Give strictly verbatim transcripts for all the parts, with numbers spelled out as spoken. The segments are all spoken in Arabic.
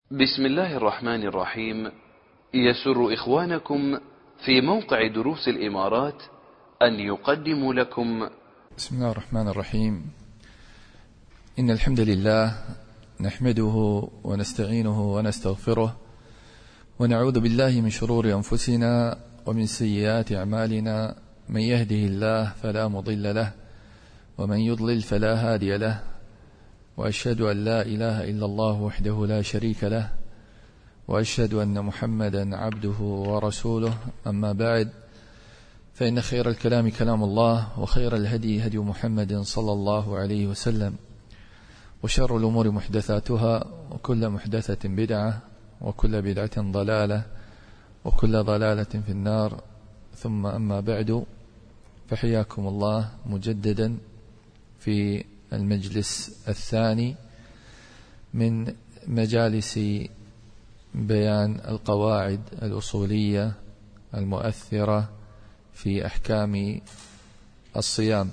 بسم الله الرحمن الرحيم. يسر إخوانكم في موقع دروس الإمارات أن يقدموا لكم بسم الله الرحمن الرحيم. إن الحمد لله نحمده ونستعينه ونستغفره ونعوذ بالله من شرور أنفسنا ومن سيئات أعمالنا، من يهده الله فلا مضل له ومن يضلل فلا هادي له، وأشهد أن لا إله إلا الله وحده لا شريك له، وأشهد أن محمدا عبده ورسوله. أما بعد، فإن خير الكلام كلام الله، وخير الهدي هدي محمد صلى الله عليه وسلم، وشر الأمور محدثاتها، وكل محدثة بدعة، وكل بدعة ضلالة، وكل ضلالة في النار. ثم أما بعد، فحياكم الله مجددا في المجلس الثاني من مجالس بيان القواعد الأصولية المؤثرة في أحكام الصيام.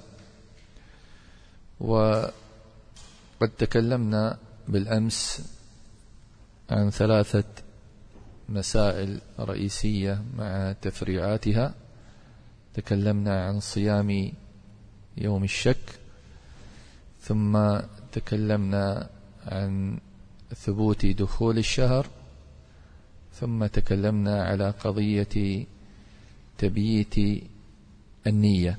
وقد تكلمنا بالأمس عن ثلاثة مسائل رئيسية مع تفريعاتها. تكلمنا عن صيام يوم الشك، ثم تكلمنا عن ثبوت دخول الشهر، ثم تكلمنا على قضية تبييت النية.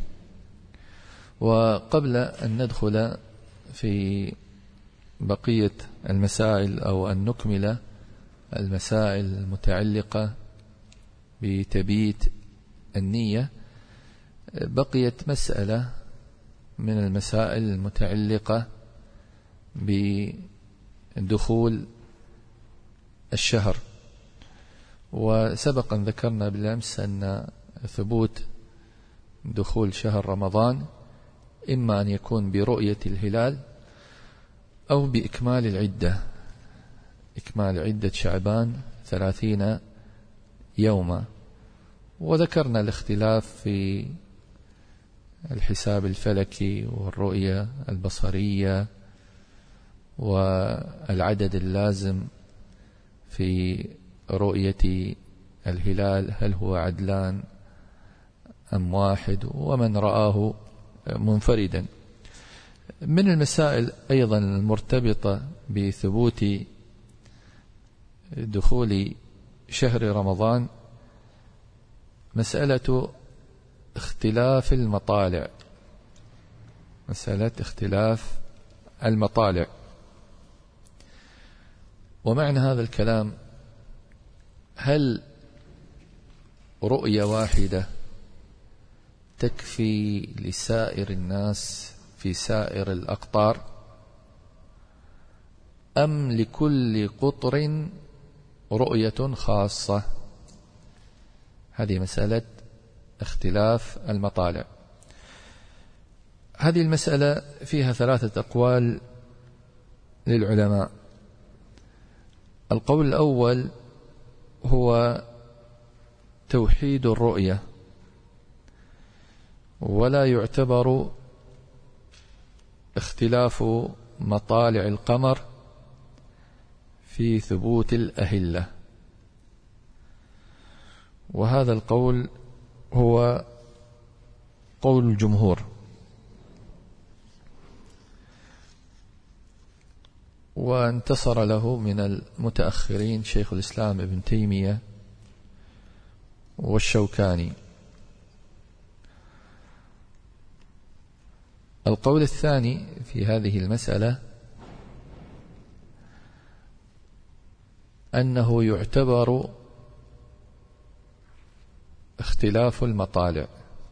وقبل أن ندخل في بقية المسائل أو أن نكمل المسائل المتعلقة بتبييت النية، بقيت مسألة من المسائل المتعلقة بدخول الشهر. وسبقا ذكرنا بالأمس أن ثبوت دخول شهر رمضان إما أن يكون برؤية الهلال أو بإكمال العدة، إكمال عدة شعبان ثلاثين يوما. وذكرنا الاختلاف في الحساب الفلكي والرؤية البصرية والعدد اللازم في رؤية الهلال، هل هو عدلان أم واحد، ومن رآه منفردا. من المسائل أيضا المرتبطة بثبوت دخول شهر رمضان مسألة اختلاف المطالع، مسألة اختلاف المطالع. ومعنى هذا الكلام، هل رؤية واحدة تكفي لسائر الناس في سائر الأقطار، أم لكل قطر رؤية خاصة؟ هذه مسألة اختلاف المطالع. هذه المسألة فيها ثلاثة أقوال للعلماء. القول الأول هو توحيد الرؤية، ولا يعتبر اختلاف مطالع القمر في ثبوت الأهلة. وهذا القول هو قول الجمهور. وانتصر له من المتأخرين شيخ الإسلام ابن تيمية والشوكاني. القول الثاني في هذه المسألة أنه يعتبر اختلاف المطالع،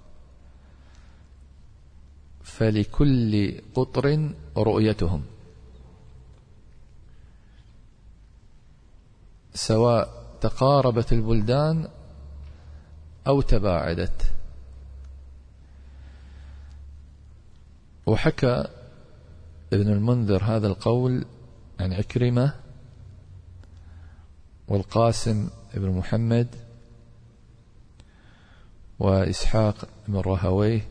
فلكل قطر رؤيتهم، سواء تقاربت البلدان أو تباعدت. وحكى ابن المنذر هذا القول عن عكرمة والقاسم ابن محمد وإسحاق بن راهويه.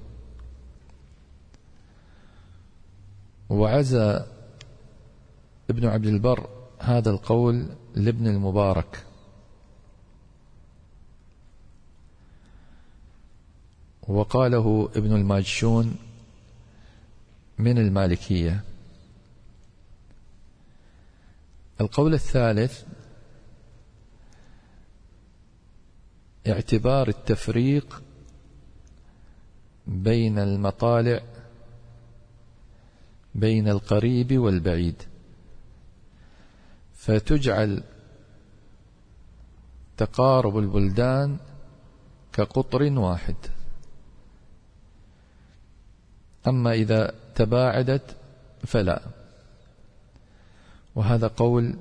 وعزى ابن عبد البر هذا القول لابن المبارك، وقاله ابن الماجشون من المالكية. القول الثالث اعتبار التفريق بين المطالع بين القريب والبعيد، فتجعل تقارب البلدان كقطر واحد، أما إذا تباعدت فلا. وهذا قول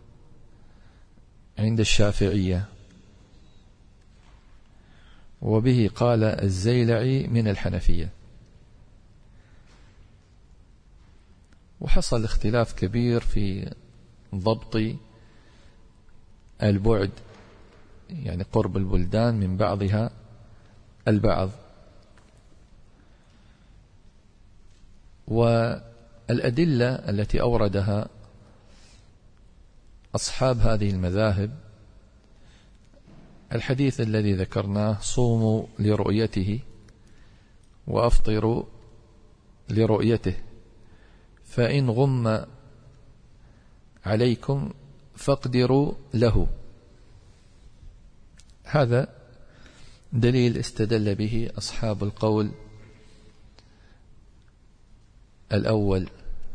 عند الشافعية، وبه قال الزيلعي من الحنفية. وحصل اختلاف كبير في ضبط البعد، يعني قرب البلدان من بعضها البعض. والأدلة التي أوردها أصحاب هذه المذاهب الحديث الذي ذكرناه: صوموا لرؤيته وأفطروا لرؤيته، فإن غم عليكم فاقدروا له. هذا دليل استدل به أصحاب القول الأول.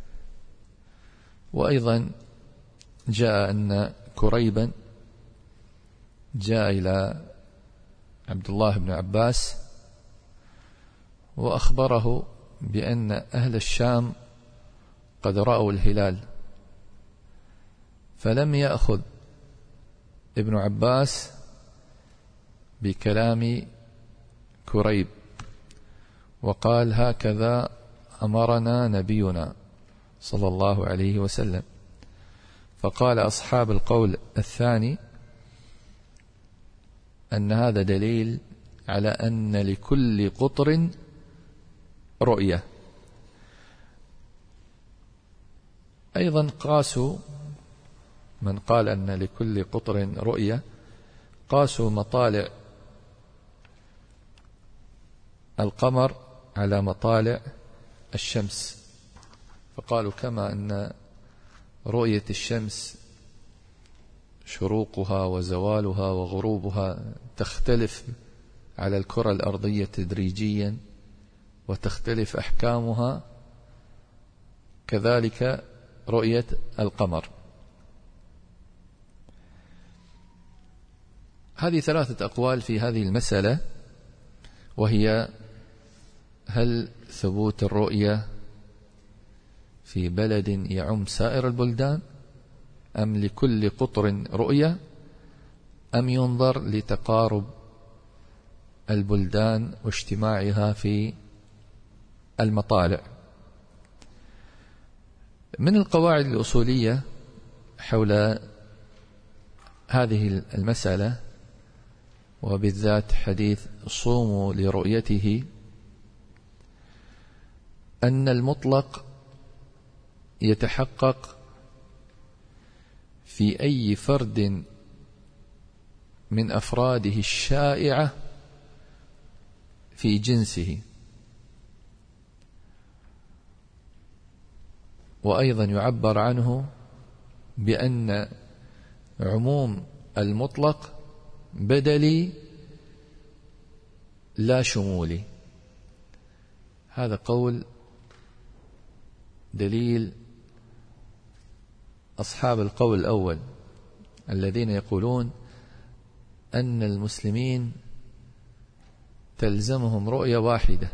وأيضا جاء أن كريبا جاء إلى عبد الله بن عباس وأخبره بأن أهل الشام قد رأوا الهلال، فلم يأخذ ابن عباس بكلام كريب، وقال: هكذا أمرنا نبينا صلى الله عليه وسلم. فقال أصحاب القول الثاني أن هذا دليل على أن لكل قطر رؤية. أيضا قاسوا، من قال أن لكل قطر رؤية، قاسوا مطالع القمر على مطالع الشمس، فقالوا كما أن رؤية الشمس شروقها وزوالها وغروبها تختلف على الكرة الأرضية تدريجيا وتختلف أحكامها، كذلك رؤية القمر. هذه ثلاثة أقوال في هذه المسألة، وهي: هل ثبوت الرؤية في بلد يعم سائر البلدان، أم لكل قطر رؤية، أم ينظر لتقارب البلدان واجتماعها في المطالع. من القواعد الأصولية حول هذه المسألة، وبالذات حديث صوموا لرؤيته، أن المطلق يتحقق في أي فرد من أفراده الشائعة في جنسه، وأيضا يعبر عنه بأن عموم المطلق بدلي لا شمولي. هذا قول دليل أصحاب القول الأول الذين يقولون أن المسلمين تلزمهم رؤية واحدة،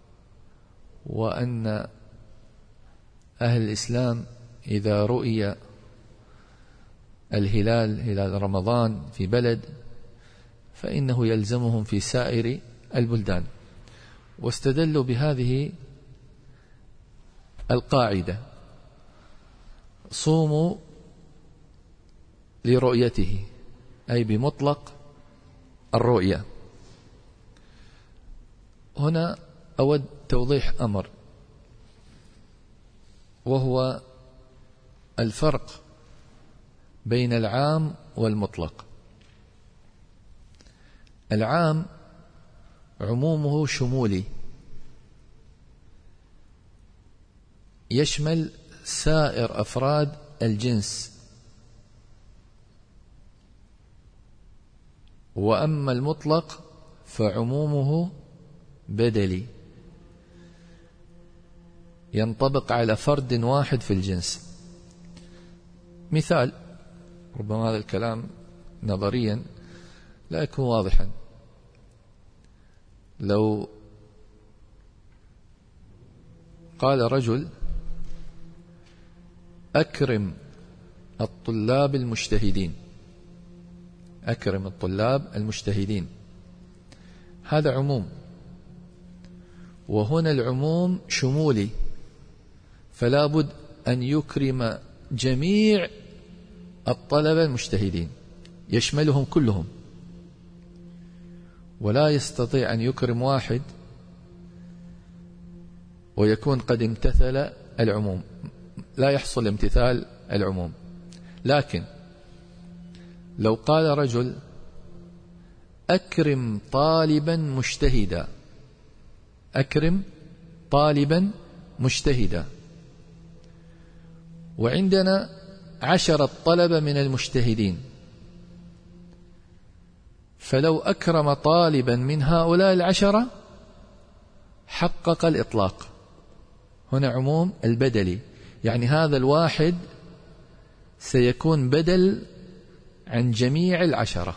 وأن أهل الإسلام إذا رؤي الهلال هلال رمضان في بلد فإنه يلزمهم في سائر البلدان. واستدلوا بهذه القاعدة: صوموا لرؤيته، أي بمطلق الرؤية. هنا أود توضيح أمر، وهو الفرق بين العام والمطلق. العام عمومه شمولي، يشمل سائر أفراد الجنس، وأما المطلق فعمومه بدلي، ينطبق على فرد واحد في الجنس. مثال، ربما هذا الكلام نظريا لا يكون واضحا. لو قال رجل: أكرم الطلاب المجتهدين، أكرم الطلاب المجتهدين، هذا عموم، وهنا العموم شمولي، فلا بد أن يكرم جميع الطلبة المجتهدين، يشملهم كلهم، ولا يستطيع أن يكرم واحد ويكون قد امتثل العموم، لا يحصل امتثال العموم. لكن لو قال رجل: أكرم طالبا مجتهدا، أكرم طالبا مجتهدا، وعندنا عشرة طلبة من المجتهدين، فلو أكرم طالبا من هؤلاء العشرة حقق الإطلاق. هنا عموم البدلي، يعني هذا الواحد سيكون بدل عن جميع العشرة.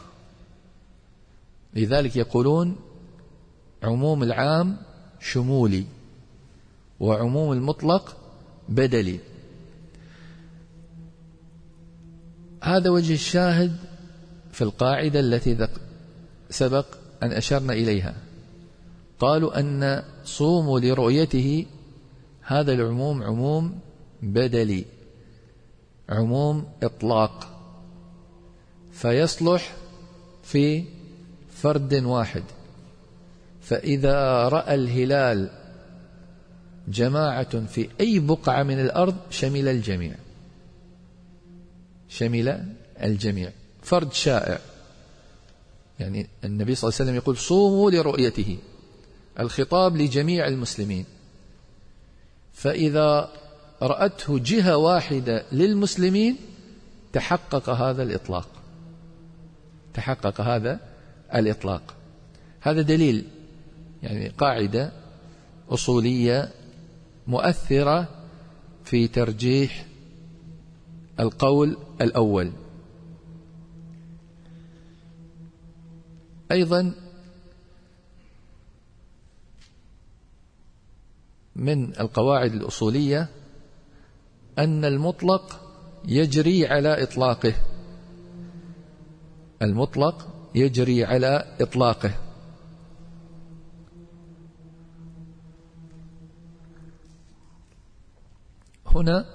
لذلك يقولون عموم العام شمولي وعموم المطلق بدلي. هذا وجه الشاهد في القاعدة التي سبق أن أشرنا إليها. قالوا أن صوموا لرؤيته، هذا العموم عموم بدلي، عموم إطلاق، فيصلح في فرد واحد. فإذا رأى الهلال جماعة في أي بقعة من الأرض شمل الجميع، شمل الجميع، فرد شائع. يعني النبي صلى الله عليه وسلم يقول: صوموا لرؤيته، الخطاب لجميع المسلمين. فإذا رأته جهة واحدة للمسلمين تحقق هذا الإطلاق، تحقق هذا الإطلاق. هذا دليل، يعني قاعدة أصولية مؤثرة في ترجيح القول الأول. أيضا من القواعد الأصولية أن المطلق يجري على إطلاقه، المطلق يجري على إطلاقه. هنا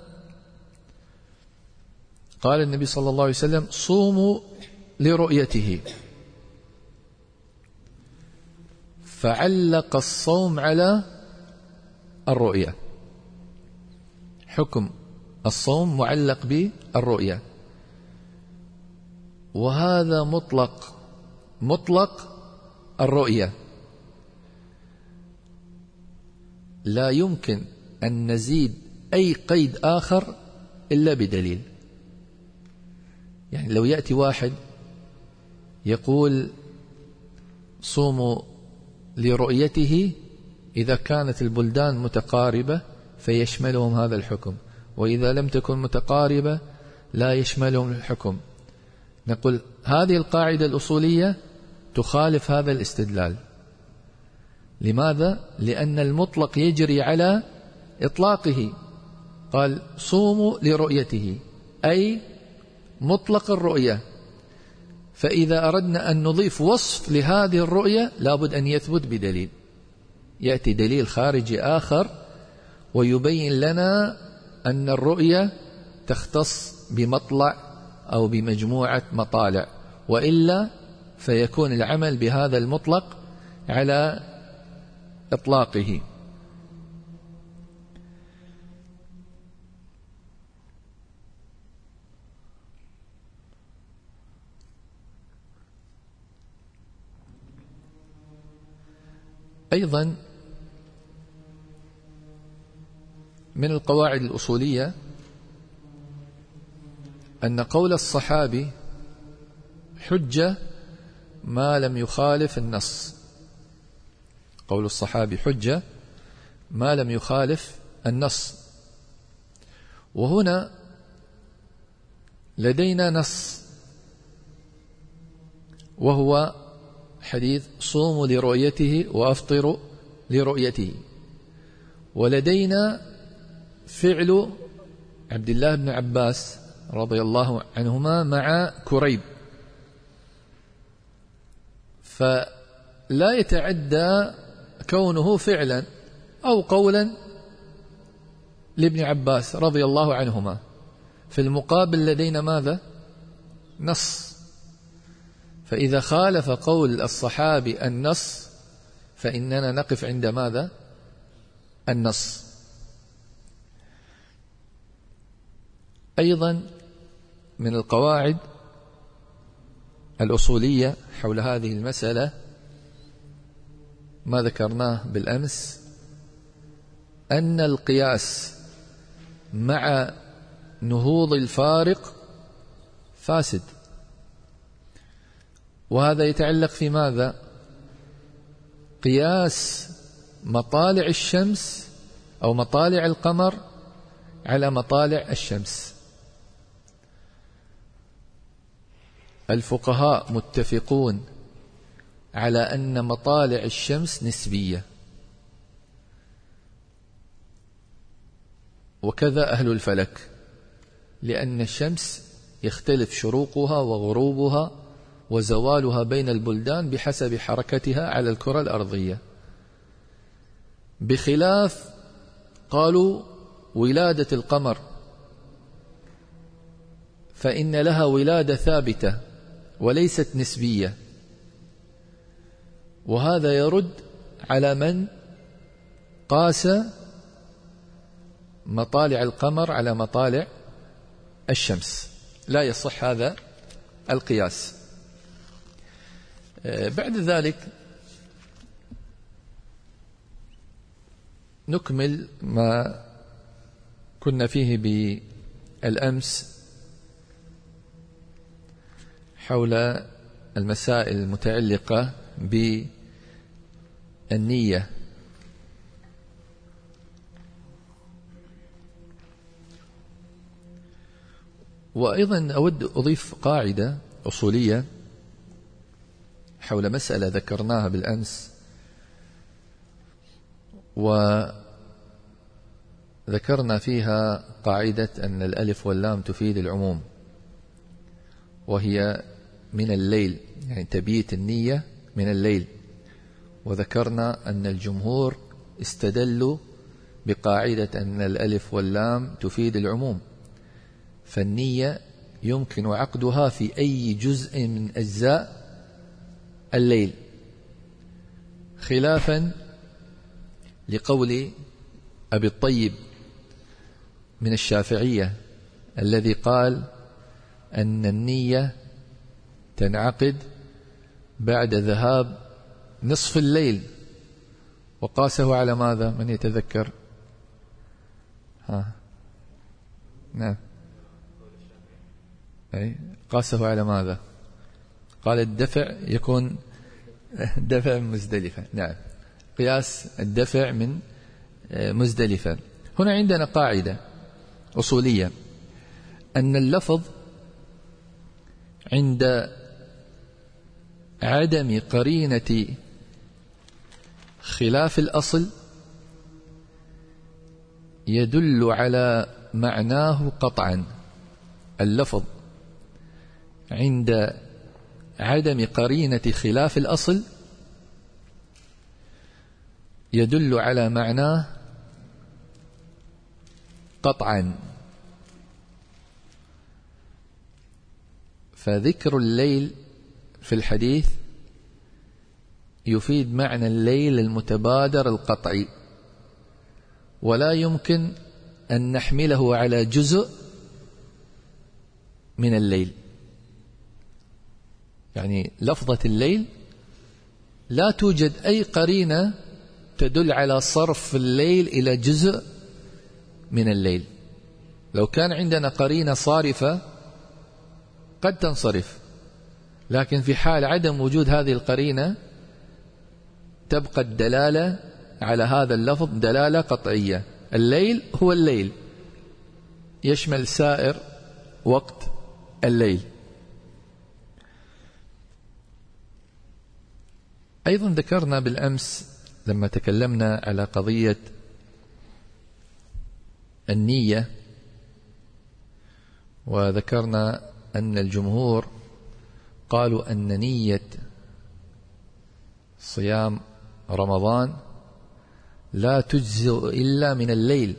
قال النبي صلى الله عليه وسلم: صوموا لرؤيته، فعلق الصوم على الرؤية، حكم الصوم معلق بالرؤية، وهذا مطلق، مطلق الرؤية، لا يمكن أن نزيد أي قيد آخر إلا بدليل. يعني لو يأتي واحد يقول: صوموا لرؤيته إذا كانت البلدان متقاربة فيشملهم هذا الحكم، وإذا لم تكن متقاربة لا يشملهم الحكم، نقول هذه القاعدة الأصولية تخالف هذا الاستدلال. لماذا؟ لأن المطلق يجري على إطلاقه. قال: صوموا لرؤيته، أي مطلق الرؤية. فإذا أردنا أن نضيف وصف لهذه الرؤية لابد أن يثبت بدليل، يأتي دليل خارجي آخر ويبين لنا أن الرؤية تختص بمطلع أو بمجموعة مطالع، وإلا فيكون العمل بهذا المطلق على إطلاقه. أيضا من القواعد الأصولية أن قول الصحابي حجة ما لم يخالف النص. قول الصحابي حجة ما لم يخالف النص. وهنا لدينا نص وهو حديث صوموا لرؤيته وأفطروا لرؤيته، ولدينا فعل عبد الله بن عباس رضي الله عنهما مع كريب، فلا يتعدى كونه فعلا أو قولا لابن عباس رضي الله عنهما. في المقابل لدينا ماذا؟ نص. فإذا خالف قول الصحابي النص فإننا نقف عند ماذا؟ النص. أيضا من القواعد الأصولية حول هذه المسألة ما ذكرناه بالأمس، أن القياس مع نهوض الفارق فاسد، وهذا يتعلق في ماذا؟ قياس مطالع الشمس أو مطالع القمر على مطالع الشمس. الفقهاء متفقون على أن مطالع الشمس نسبية، وكذا أهل الفلك، لأن الشمس يختلف شروقها وغروبها وزوالها بين البلدان بحسب حركتها على الكرة الأرضية، بخلاف قالوا ولادة القمر فإن لها ولادة ثابتة وليست نسبية. وهذا يرد على من قاس مطالع القمر على مطالع الشمس، لا يصح هذا القياس. بعد ذلك نكمل ما كنا فيه بالأمس حول المسائل المتعلقة بالنية. وأيضا أود أضيف قاعدة أصولية حول مسألة ذكرناها بالأمس، وذكرنا فيها قاعدة أن الألف واللام تفيد العموم، وهي من الليل، يعني تبييت النية من الليل. وذكرنا أن الجمهور استدلوا بقاعدة أن الألف واللام تفيد العموم، فالنية يمكن عقدها في أي جزء من أجزاء الليل، خلافا لقول أبي الطيب من الشافعية الذي قال أن النية تنعقد بعد ذهاب نصف الليل، وقاسه على ماذا؟ من يتذكر؟ ها نعم أي قاسه على ماذا؟ قال الدفع يكون دفع مزدلفة. نعم، قياس الدفع من مزدلفة. هنا عندنا قاعدة أصولية أن اللفظ عند عدم قرينة خلاف الأصل يدل على معناه قطعا. اللفظ عند عدم قرينة خلاف الأصل يدل على معناه قطعا. فذكر الليل في الحديث يفيد معنى الليل المتبادر القطعي، ولا يمكن أن نحمله على جزء من الليل. يعني لفظة الليل لا توجد أي قرينة تدل على صرف الليل إلى جزء من الليل. لو كان عندنا قرينة صارفة قد تنصرف، لكن في حال عدم وجود هذه القرينة تبقى الدلالة على هذا اللفظ دلالة قطعية. الليل هو الليل، يشمل سائر وقت الليل. أيضا ذكرنا بالأمس لما تكلمنا على قضية النية، وذكرنا أن الجمهور قالوا أن نية صيام رمضان لا تجزئ إلا من الليل.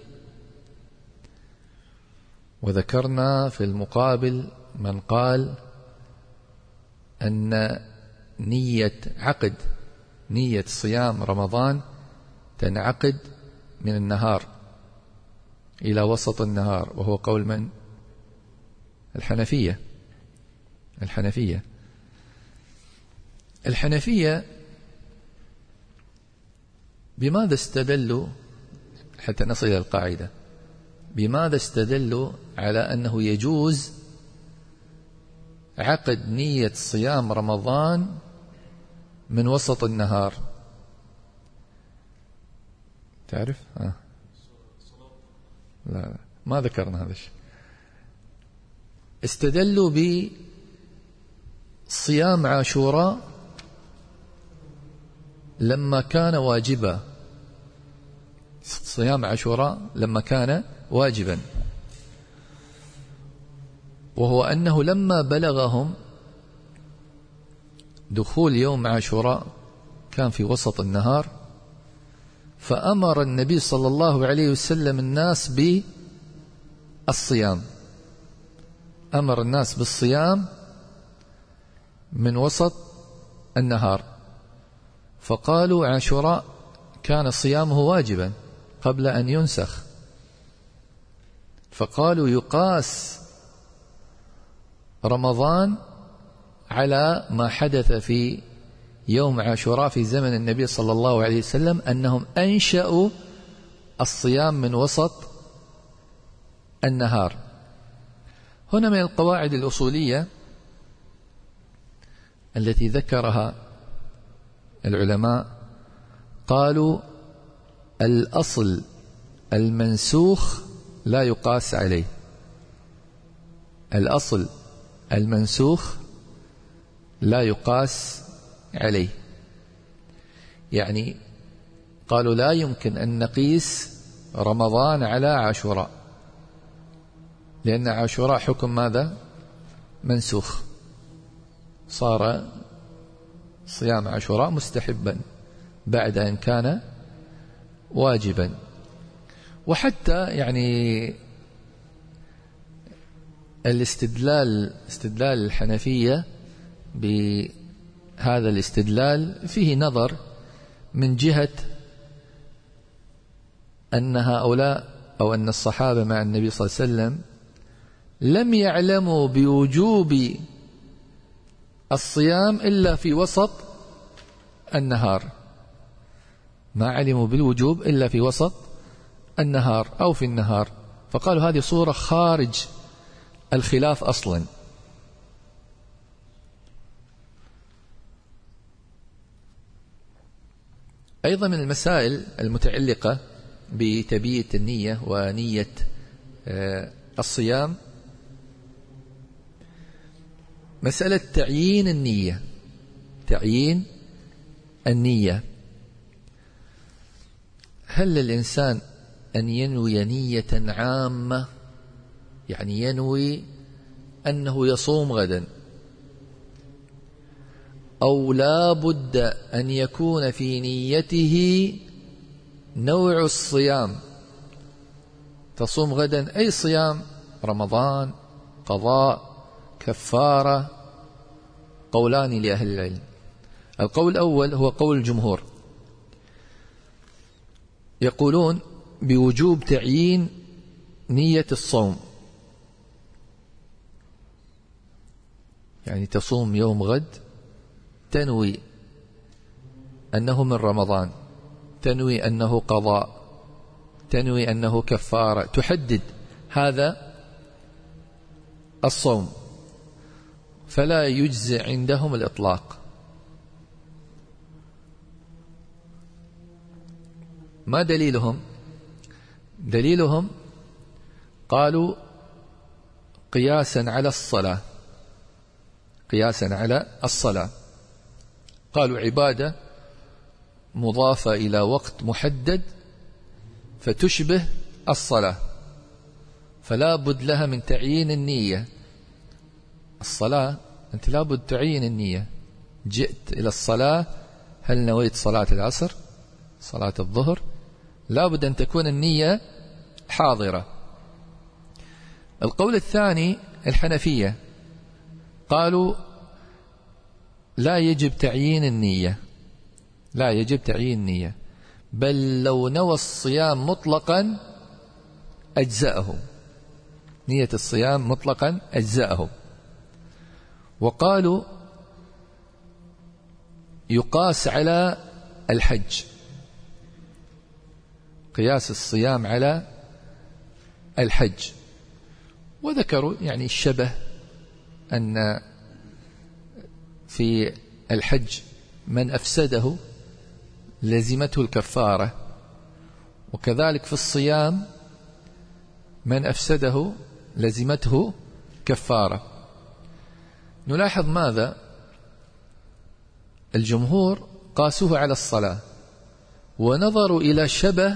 وذكرنا في المقابل من قال أن نية عقد نية صيام رمضان تنعقد من النهار إلى وسط النهار، وهو قول من؟ الحنفية. الحنفية الحنفية بماذا استدلوا حتى نصل إلى القاعدة؟ بماذا استدلوا على أنه يجوز عقد نية صيام رمضان من وسط النهار؟ تعرف؟ آه. لا, لا ما ذكرنا هذا الشيء. استدلوا بصيام عاشوراء لما كان واجبا. صيام عاشوراء لما كان واجبا، وهو أنه لما بلغهم دخول يوم عاشوراء كان في وسط النهار، فأمر النبي صلى الله عليه وسلم الناس بالصيام. أمر الناس بالصيام من وسط النهار، فقالوا عاشوراء كان صيامه واجبا قبل أن ينسخ، فقالوا يقاس رمضان على ما حدث في يوم عاشوراء في زمن النبي صلى الله عليه وسلم، أنهم أنشأوا الصيام من وسط النهار. هنا من القواعد الأصولية التي ذكرها العلماء، قالوا الأصل المنسوخ لا يقاس عليه. الأصل المنسوخ لا يقاس عليه، يعني قالوا لا يمكن أن نقيس رمضان على عاشوراء، لأن عاشوراء حكم ماذا؟ منسوخ، صار صيام عاشوراء مستحبا بعد أن كان واجبا. وحتى يعني الاستدلال استدلال الحنفية بهذا الاستدلال فيه نظر، من جهة أن هؤلاء أو أن الصحابة مع النبي صلى الله عليه وسلم لم يعلموا بوجوب الصيام إلا في وسط النهار، ما علموا بالوجوب إلا في وسط النهار أو في النهار، فقالوا هذه صورة خارج الخلاف أصلا. أيضا من المسائل المتعلقة بتبييت النية ونية الصيام مسألة تعيين النية. تعيين النية، هل للإنسان أن ينوي نية عامة، يعني ينوي أنه يصوم غدا، أو لا بد أن يكون في نيته نوع الصيام؟ تصوم غدا أي صيام؟ رمضان، قضاء، كفارة؟ قولان لأهل العلم. القول الأول هو قول الجمهور، يقولون بوجوب تعيين نية الصوم، يعني تصوم يوم غد تنوي أنه من رمضان، تنوي أنه قضاء، تنوي أنه كفارة، تحدد هذا الصوم، فلا يجزئ عندهم الإطلاق. ما دليلهم؟ دليلهم قالوا قياسا على الصلاة، قياسا على الصلاة، قالوا عبادة مضافة إلى وقت محدد فتشبه الصلاة، فلا بد لها من تعيين النية. الصلاة أنت لا بد تعيين النية، جئت إلى الصلاة هل نويت صلاة العصر، صلاة الظهر، لا بد أن تكون النية حاضرة. القول الثاني الحنفية قالوا لا يجب تعيين النية، لا يجب تعيين النية، بل لو نوى الصيام مطلقا أجزأه، نية الصيام مطلقا أجزأه. وقالوا يقاس على الحج، قياس الصيام على الحج، وذكروا يعني الشبه أن في الحج من أفسده لزمته الكفارة، وكذلك في الصيام من أفسده لزمته كفارة. نلاحظ ماذا؟ الجمهور قاسوه على الصلاة ونظروا إلى شبه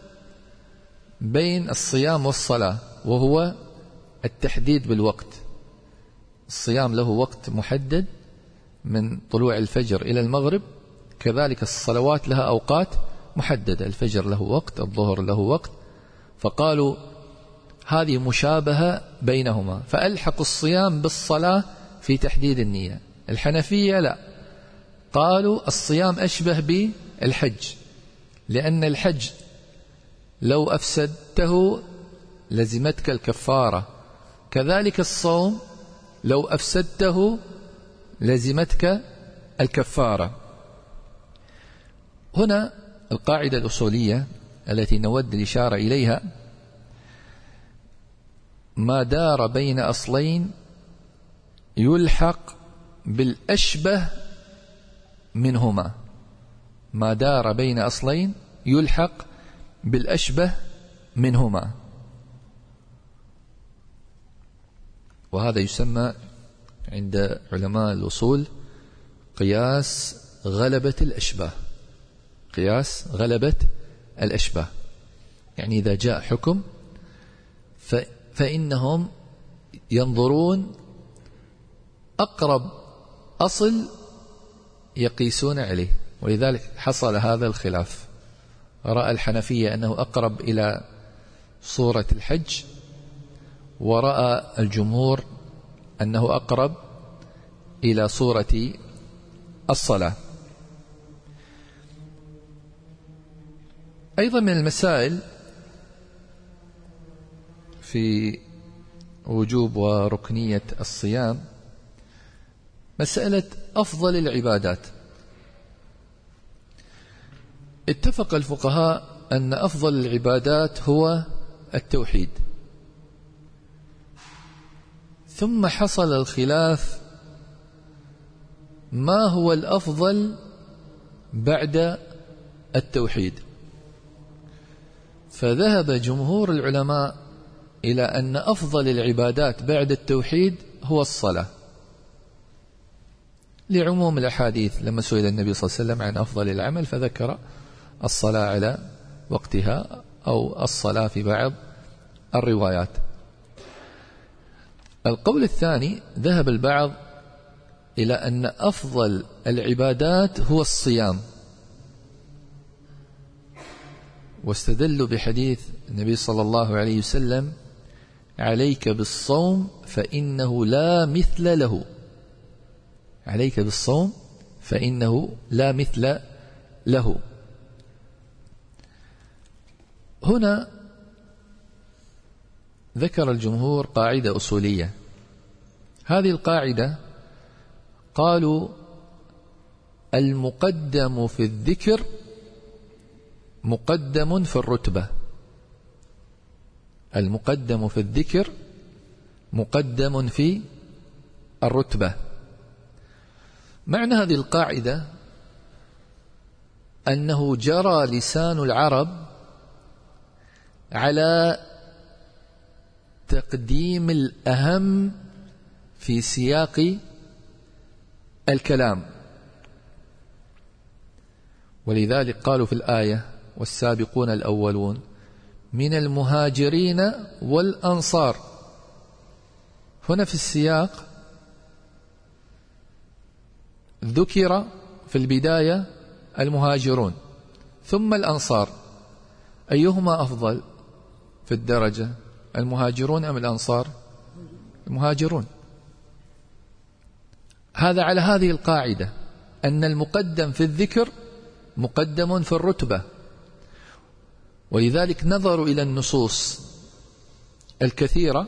بين الصيام والصلاة، وهو التحديد بالوقت. الصيام له وقت محدد من طلوع الفجر إلى المغرب، كذلك الصلوات لها أوقات محددة، الفجر له وقت، الظهر له وقت، فقالوا هذه مشابهة بينهما، فألحقوا الصيام بالصلاة في تحديد النية. الحنفية لا، قالوا الصيام أشبه بالحج، لأن الحج لو أفسدته لزمتك الكفارة، كذلك الصوم لو أفسدته لزمتك الكفارة. هنا القاعدة الأصولية التي نود الإشارة إليها: ما دار بين أصلين يلحق بالأشبه منهما، ما دار بين أصلين يلحق بالأشبه منهما، وهذا يسمى عند علماء الأصول قياس غلبة الأشباه، قياس غلبة الأشباه. يعني إذا جاء حكم فإنهم ينظرون أقرب أصل يقيسون عليه، ولذلك حصل هذا الخلاف. رأى الحنفية أنه أقرب إلى صورة الحج، ورأى الجمهور أنه أقرب إلى صورة الصلاة. أيضا من المسائل في وجوب وركنية الصيام مسألة أفضل العبادات. اتفق الفقهاء أن أفضل العبادات هو التوحيد، ثم حصل الخلاف ما هو الأفضل بعد التوحيد، فذهب جمهور العلماء إلى أن أفضل العبادات بعد التوحيد هو الصلاة، لعموم الأحاديث. لما سئل النبي صلى الله عليه وسلم عن أفضل العمل فذكر الصلاة على وقتها أو الصلاة في بعض الروايات. القول الثاني ذهب البعض إلى أن أفضل العبادات هو الصيام، واستدلوا بحديث النبي صلى الله عليه وسلم: عليك بالصوم فإنه لا مثل له، عليك بالصوم فإنه لا مثل له. هنا ذكر الجمهور قاعدة أصولية، هذه القاعدة قالوا: المقدم في الذكر مقدم في الرتبة. المقدم في الذكر مقدم في الرتبة. معنى هذه القاعدة أنه جرى لسان العرب على تقديم الأهم في سياق الكلام، ولذلك قالوا في الآية: والسابقون الأولون من المهاجرين والأنصار. هنا في السياق ذكر في البداية المهاجرون ثم الأنصار، أيهما أفضل في الدرجة، المهاجرون أم الأنصار؟ المهاجرون. هذا على هذه القاعدة أن المقدم في الذكر مقدم في الرتبة. ولذلك نظروا إلى النصوص الكثيرة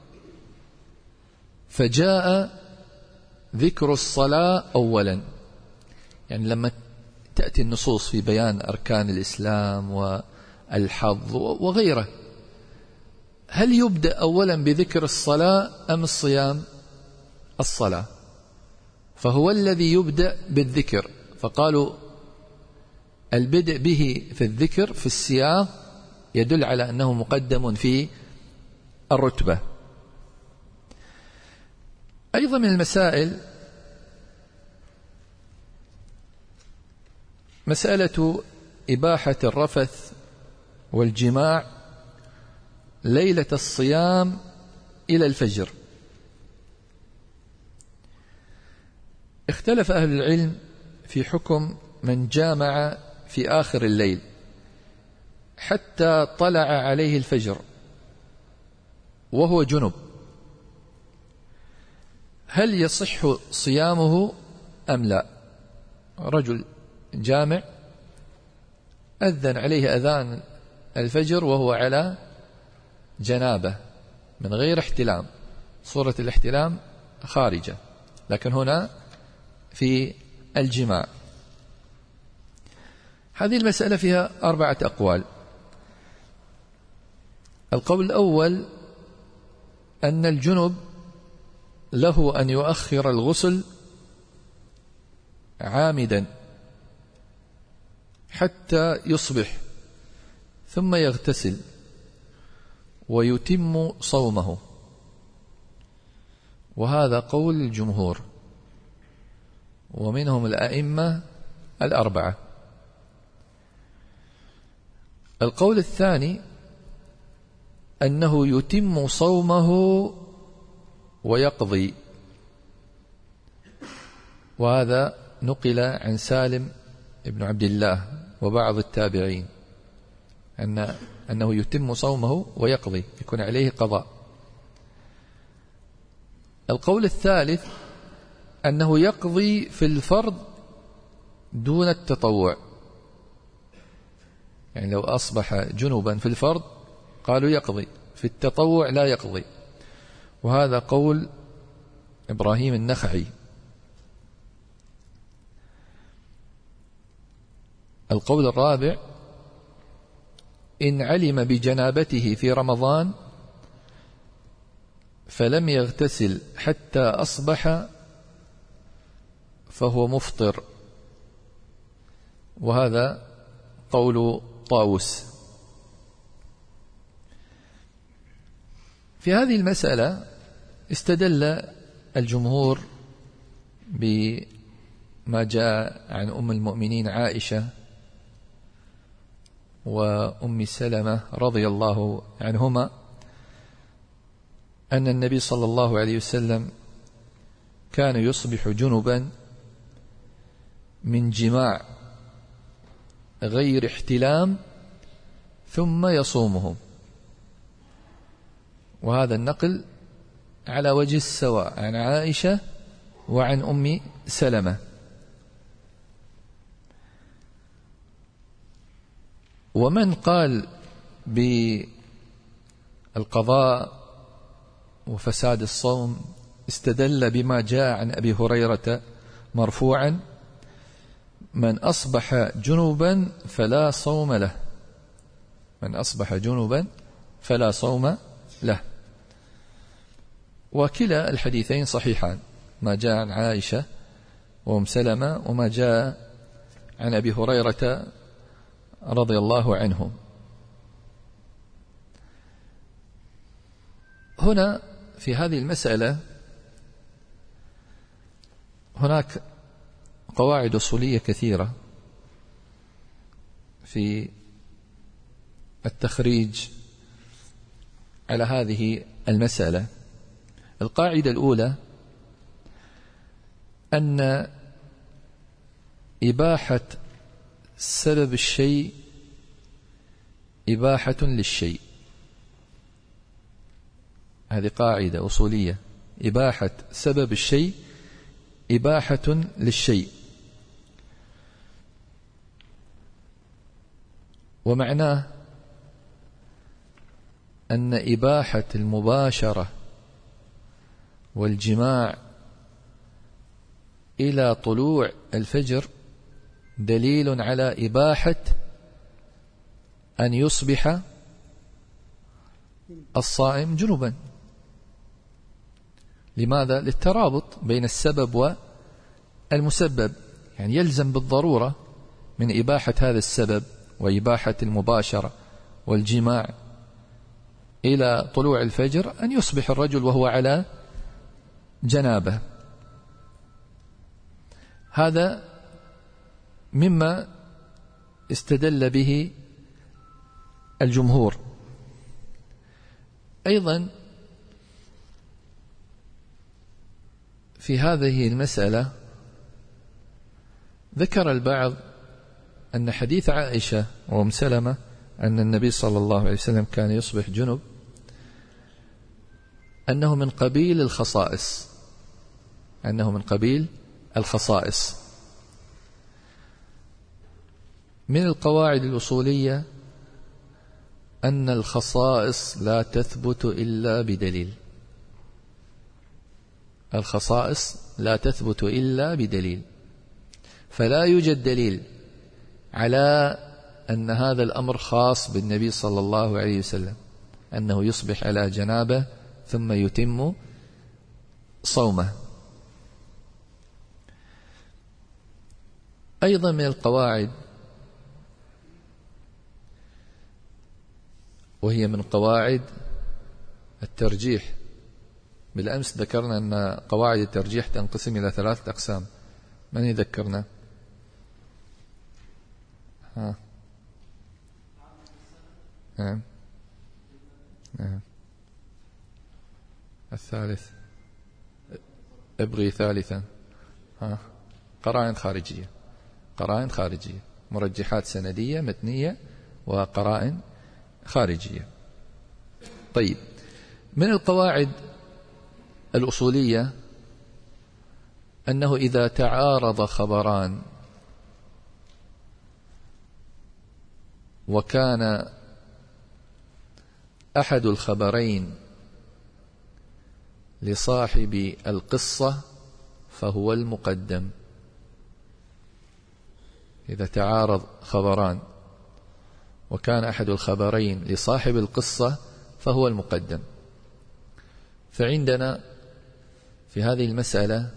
فجاء ذكر الصلاة أولا. يعني لما تأتي النصوص في بيان أركان الإسلام والحظ وغيره، هل يبدأ أولا بذكر الصلاة أم الصيام؟ الصلاة، فهو الذي يبدأ بالذكر، فقالوا البدء به في الذكر في السياق يدل على أنه مقدم في الرتبة. أيضا من المسائل مسألة إباحة الرفث والجماع ليلة الصيام إلى الفجر. اختلف أهل العلم في حكم من جامع في آخر الليل حتى طلع عليه الفجر وهو جنب، هل يصح صيامه أم لا؟ رجل جامع أذن عليه أذان الفجر وهو على جنابه من غير احتلام، صورة الاحتلام خارجة، لكن هنا في الجماع. هذه المسألة فيها أربعة أقوال. القول الأول أن الجنب له أن يؤخر الغسل عامدا حتى يصبح ثم يغتسل ويتم صومه، وهذا قول الجمهور ومنهم الأئمة الأربعة. القول الثاني أنه يتم صومه ويقضي، وهذا نقل عن سالم ابن عبد الله وبعض التابعين أن أنه يتم صومه ويقضي، يكون عليه قضاء. القول الثالث أنه يقضي في الفرض دون التطوع، يعني لو أصبح جنوبا في الفرض قالوا يقضي، في التطوع لا يقضي، وهذا قول إبراهيم النخعي. القول الرابع إن علم بجنابته في رمضان فلم يغتسل حتى أصبح فهو مفطر، وهذا قول طاووس. في هذه المسألة استدل الجمهور بما جاء عن أم المؤمنين عائشة وأم سلمة رضي الله عنهما أن النبي صلى الله عليه وسلم كان يصبح جنبا من جماع غير احتلام ثم يصومه، وهذا النقل على وجه السواء عن عائشة وعن أم سلمة. ومن قال بالقضاء وفساد الصوم استدل بما جاء عن أبي هريرة مرفوعا: من أصبح جنوبا فلا صوم له. من أصبح جنبا فلا صوم له. وكلا الحديثين صحيحان، ما جاء عن عائشة وأم سلمة وما جاء عن أبي هريرة رضي الله عنهم. هنا في هذه المسألة هناك قواعد أصولية كثيرة في التخريج على هذه المسألة. القاعدة الأولى أن إباحة سبب الشيء إباحة للشيء. هذه قاعدة أصولية، إباحة سبب الشيء إباحة للشيء. ومعناه أن إباحة المباشرة والجماع إلى طلوع الفجر دليل على إباحة أن يصبح الصائم جنبا. لماذا؟ للترابط بين السبب والمسبب، يعني يلزم بالضرورة من إباحة هذا السبب وإباحة المباشرة والجماع إلى طلوع الفجر أن يصبح الرجل وهو على جنابه. هذا مما استدل به الجمهور. أيضا في هذه المسألة ذكر البعض أن حديث عائشة وأم سلمة أن النبي صلى الله عليه وسلم كان يصبح جنب أنه من قبيل الخصائص، أنه من قبيل الخصائص. من القواعد الأصولية أن الخصائص لا تثبت إلا بدليل. الخصائص لا تثبت إلا بدليل، فلا يوجد دليل على أن هذا الأمر خاص بالنبي صلى الله عليه وسلم، أنه يصبح على جنابه ثم يتم صومه. أيضا من القواعد، وهي من قواعد الترجيح، بالأمس ذكرنا أن قواعد الترجيح تنقسم إلى ثلاثة أقسام. من يذكرنا؟ ها نعم نعم الثالث ابغي ثالثا. ها قرائن خارجية، قرائن خارجية، مرجحات سندية متنية وقرائن خارجية. طيب، من القواعد الأصولية أنه إذا تعارض خبران وكان أحد الخبرين لصاحب القصة فهو المقدم. إذا تعارض خبران وكان أحد الخبرين لصاحب القصة فهو المقدم. فعندنا في هذه المسألة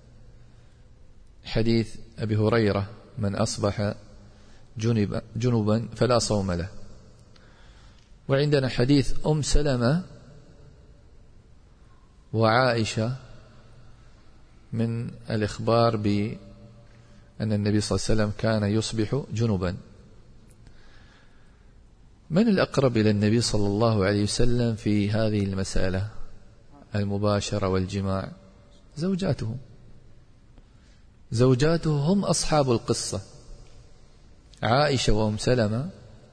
حديث أبي هريرة من أصبح جنبا, جنبا فلا صوم له، وعندنا حديث أم سلمة وعائشة من الإخبار بأن النبي صلى الله عليه وسلم كان يصبح جنبا. من الأقرب إلى النبي صلى الله عليه وسلم في هذه المسألة المباشرة والجماع؟ زوجاته. زوجاته هم أصحاب القصة. عائشة وأم سلمة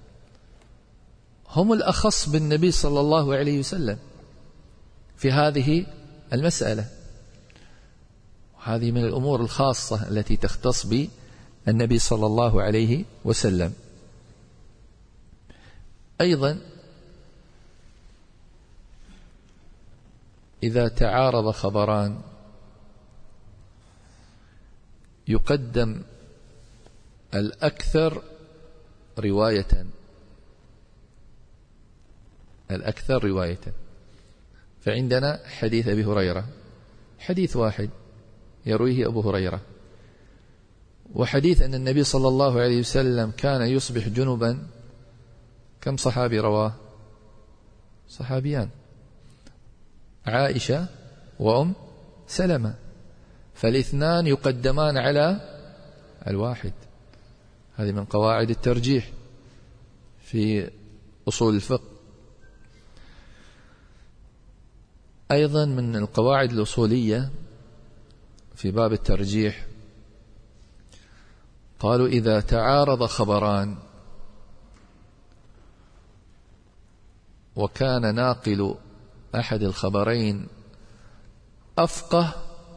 هم الأخص بالنبي صلى الله عليه وسلم في هذه المسألة. هذه من الأمور الخاصة التي تختص بالنبي صلى الله عليه وسلم. أيضا إذا تعارض خبران يقدم الأكثر رواية الأكثر رواية. فعندنا حديث أبي هريرة حديث واحد يرويه أبو هريرة، وحديث أن النبي صلى الله عليه وسلم كان يصبح جنبا كم صحابي رواه؟ صحابيان، عائشة وأم سلمة، فالاثنان يقدمان على الواحد. هذه من قواعد الترجيح في أصول الفقه. أيضا من القواعد الأصولية في باب الترجيح قالوا إذا تعارض خبران وكان ناقل أحد الخبرين أفقه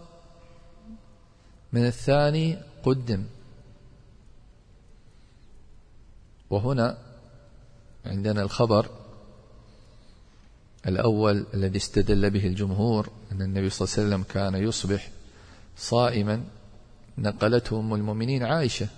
من الثاني قدم. وهنا عندنا الخبر الأول الذي استدل به الجمهور أن النبي صلى الله عليه وسلم كان يصبح صائما، نقلته أم المؤمنين عائشة.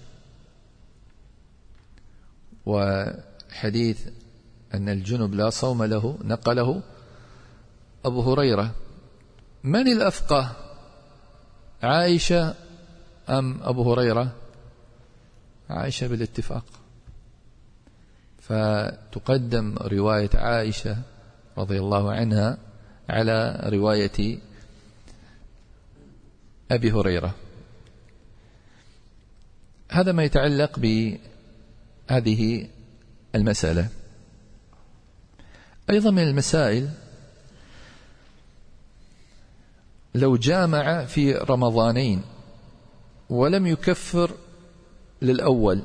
وحديث أن الجنب لا صوم له نقله أبو هريرة. من الأفقه، عائشة أم أبو هريرة؟ عائشة بالاتفاق، فتقدم رواية عائشة رضي الله عنها على رواية أبي هريرة. هذا ما يتعلق بهذه المسألة. أيضا من المسائل لو جامع في رمضانين ولم يكفر للأول،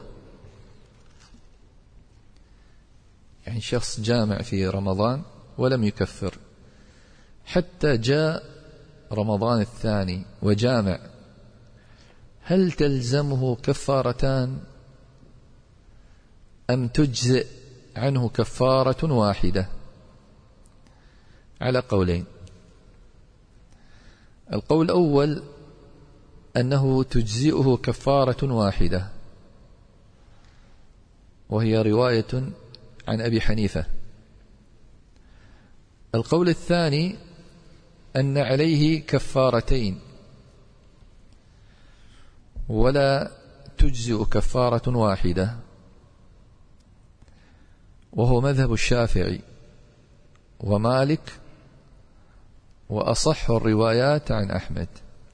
يعني شخص جامع في رمضان ولم يكفر حتى جاء رمضان الثاني وجامع، هل تلزمه كفارتان أم تجزئ عنه كفارة واحدة؟ على قولين. القول الأول أنه تجزئه كفارة واحدة، وهي رواية عن أبي حنيفة. القول الثاني أن عليه كفارتين ولا تجزئ كفارة واحدة، وهو مذهب الشافعي ومالك وأصح الروايات عن أحمد.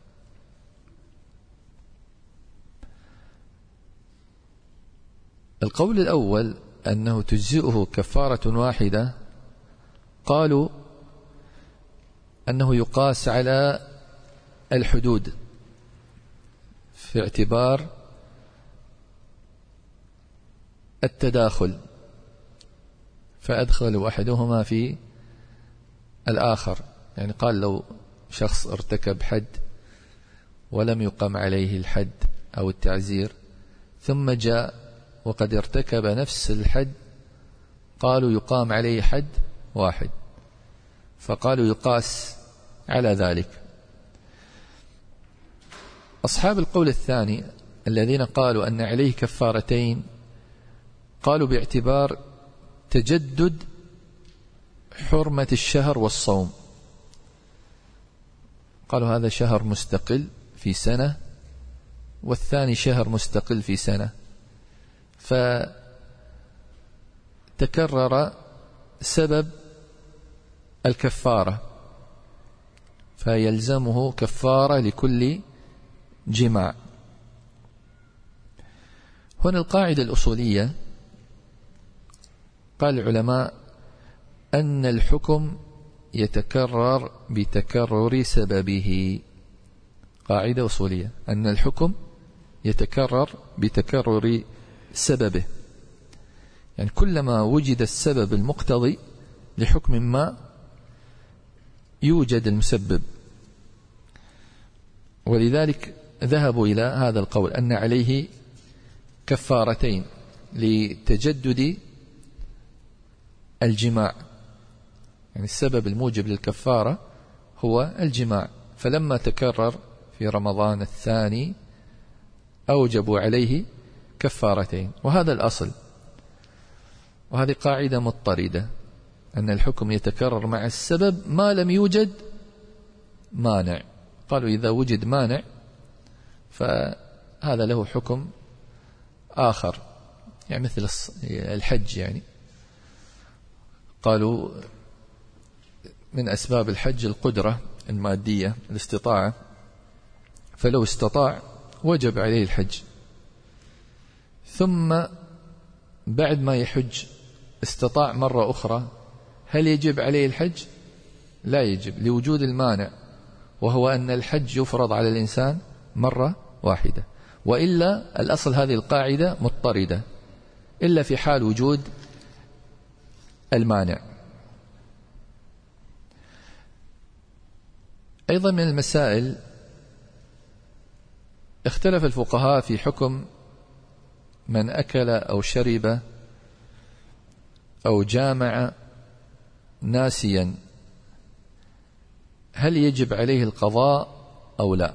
القول الأول أنه تجزئه كفارة واحدة قالوا أنه يقاس على الحدود في اعتبار التداخل، فأدخل أحدهما في الآخر. يعني قال لو شخص ارتكب حد ولم يقم عليه الحد أو التعزير ثم جاء وقد ارتكب نفس الحد، قالوا يقام عليه حد واحد، فقالوا يقاس على ذلك. أصحاب القول الثاني الذين قالوا أن عليه كفارتين قالوا باعتبار تجدد حرمة الشهر والصوم، قالوا هذا شهر مستقل في سنة والثاني شهر مستقل في سنة، فتكرر سبب الكفارة فيلزمه كفارة لكل جماع. هنا القاعدة الأصولية قال العلماء أن الحكم يتكرر بتكرر سببه. قاعدة أصولية أن الحكم يتكرر بتكرر سببه، يعني كلما وجد السبب المقتضي لحكم ما يوجد المسبب. ولذلك ذهبوا إلى هذا القول أن عليه كفارتين لتجدد الجماع، يعني السبب الموجب للكفارة هو الجماع، فلما تكرر في رمضان الثاني أوجبوا عليه كفارتين، وهذا الأصل، وهذه قاعدة مضطردة أن الحكم يتكرر مع السبب ما لم يوجد مانع. قالوا إذا وجد مانع فهذا له حكم آخر، يعني مثل الحج. يعني قالوا من أسباب الحج القدرة المادية، الاستطاعة، فلو استطاع وجب عليه الحج، ثم بعد ما يحج استطاع مرة أخرى، هل يجب عليه الحج؟ لا يجب، لوجود المانع، وهو أن الحج يفرض على الإنسان مرة واحدة. وإلا الأصل هذه القاعدة مضطردة إلا في حال وجود المانع. أيضا من المسائل اختلف الفقهاء في حكم من أكل أو شرب أو جامع ناسيا، هل يجب عليه القضاء أو لا؟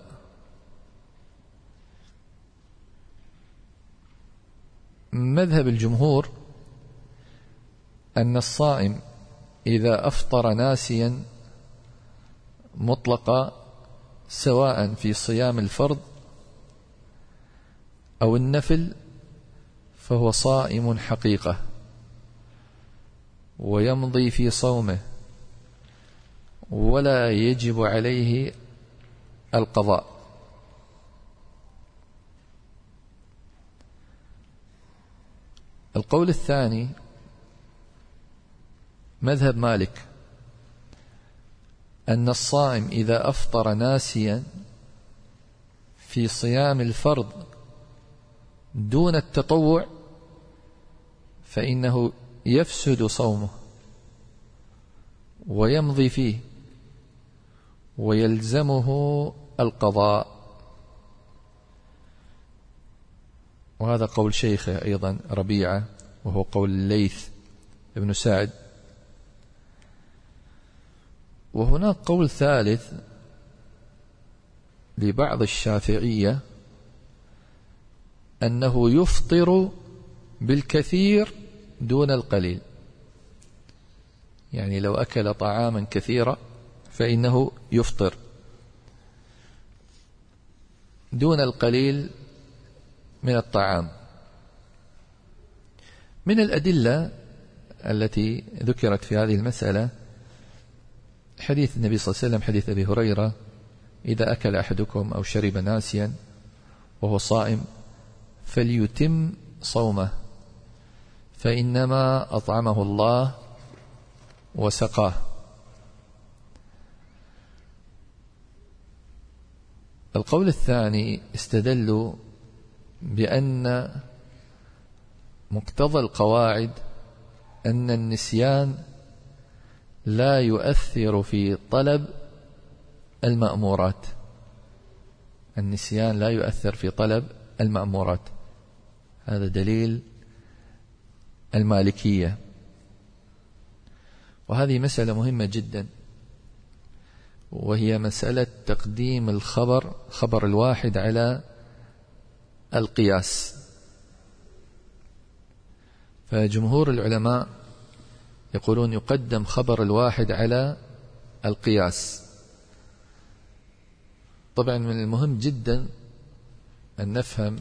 مذهب الجمهور أن الصائم إذا أفطر ناسيا مطلقا سواء في صيام الفرض أو النفل فهو صائم حقيقة ويمضي في صومه ولا يجب عليه القضاء. القول الثاني مذهب مالك، أن الصائم إذا أفطر ناسيا في صيام الفرض دون التطوع فإنه يفسد صومه ويمضي فيه ويلزمه القضاء. وهذا قول شيخه أيضا ربيعة، وهو قول الليث ابن سعد. وهناك قول ثالث لبعض الشافعية أنه يفطر بالكثير دون القليل، يعني لو أكل طعاما كثيرا فإنه يفطر دون القليل من الطعام. من الأدلة التي ذكرت في هذه المسألة حديث النبي صلى الله عليه وسلم، حديث أبي هريرة: إذا أكل أحدكم أو شرب ناسيا وهو صائم فليتم صومه فإنما أطعمه الله وسقاه. القول الثاني استدلوا بأن مقتضى القواعد أن النسيان لا يؤثر في طلب المأمورات، النسيان لا يؤثر في طلب المأمورات. هذا دليل المالكية، وهذه مسألة مهمة جدا، وهي مسألة تقديم الخبر خبر الواحد على القياس. فجمهور العلماء يقولون يقدم خبر الواحد على القياس. طبعا من المهم جدا أن نفهم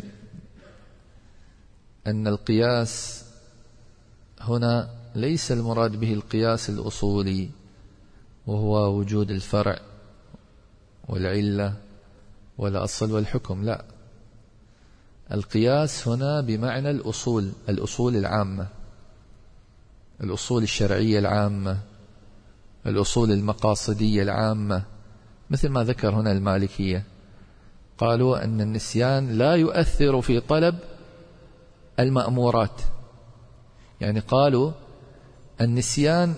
أن القياس هنا ليس المراد به القياس الأصولي وهو وجود الفرع والعلة والأصل والحكم، لا، القياس هنا بمعنى الأصول، الأصول العامة، الأصول الشرعية العامة، الأصول المقاصدية العامة، مثل ما ذكر هنا المالكية. قالوا أن النسيان لا يؤثر في طلب المأمورات، يعني قالوا النسيان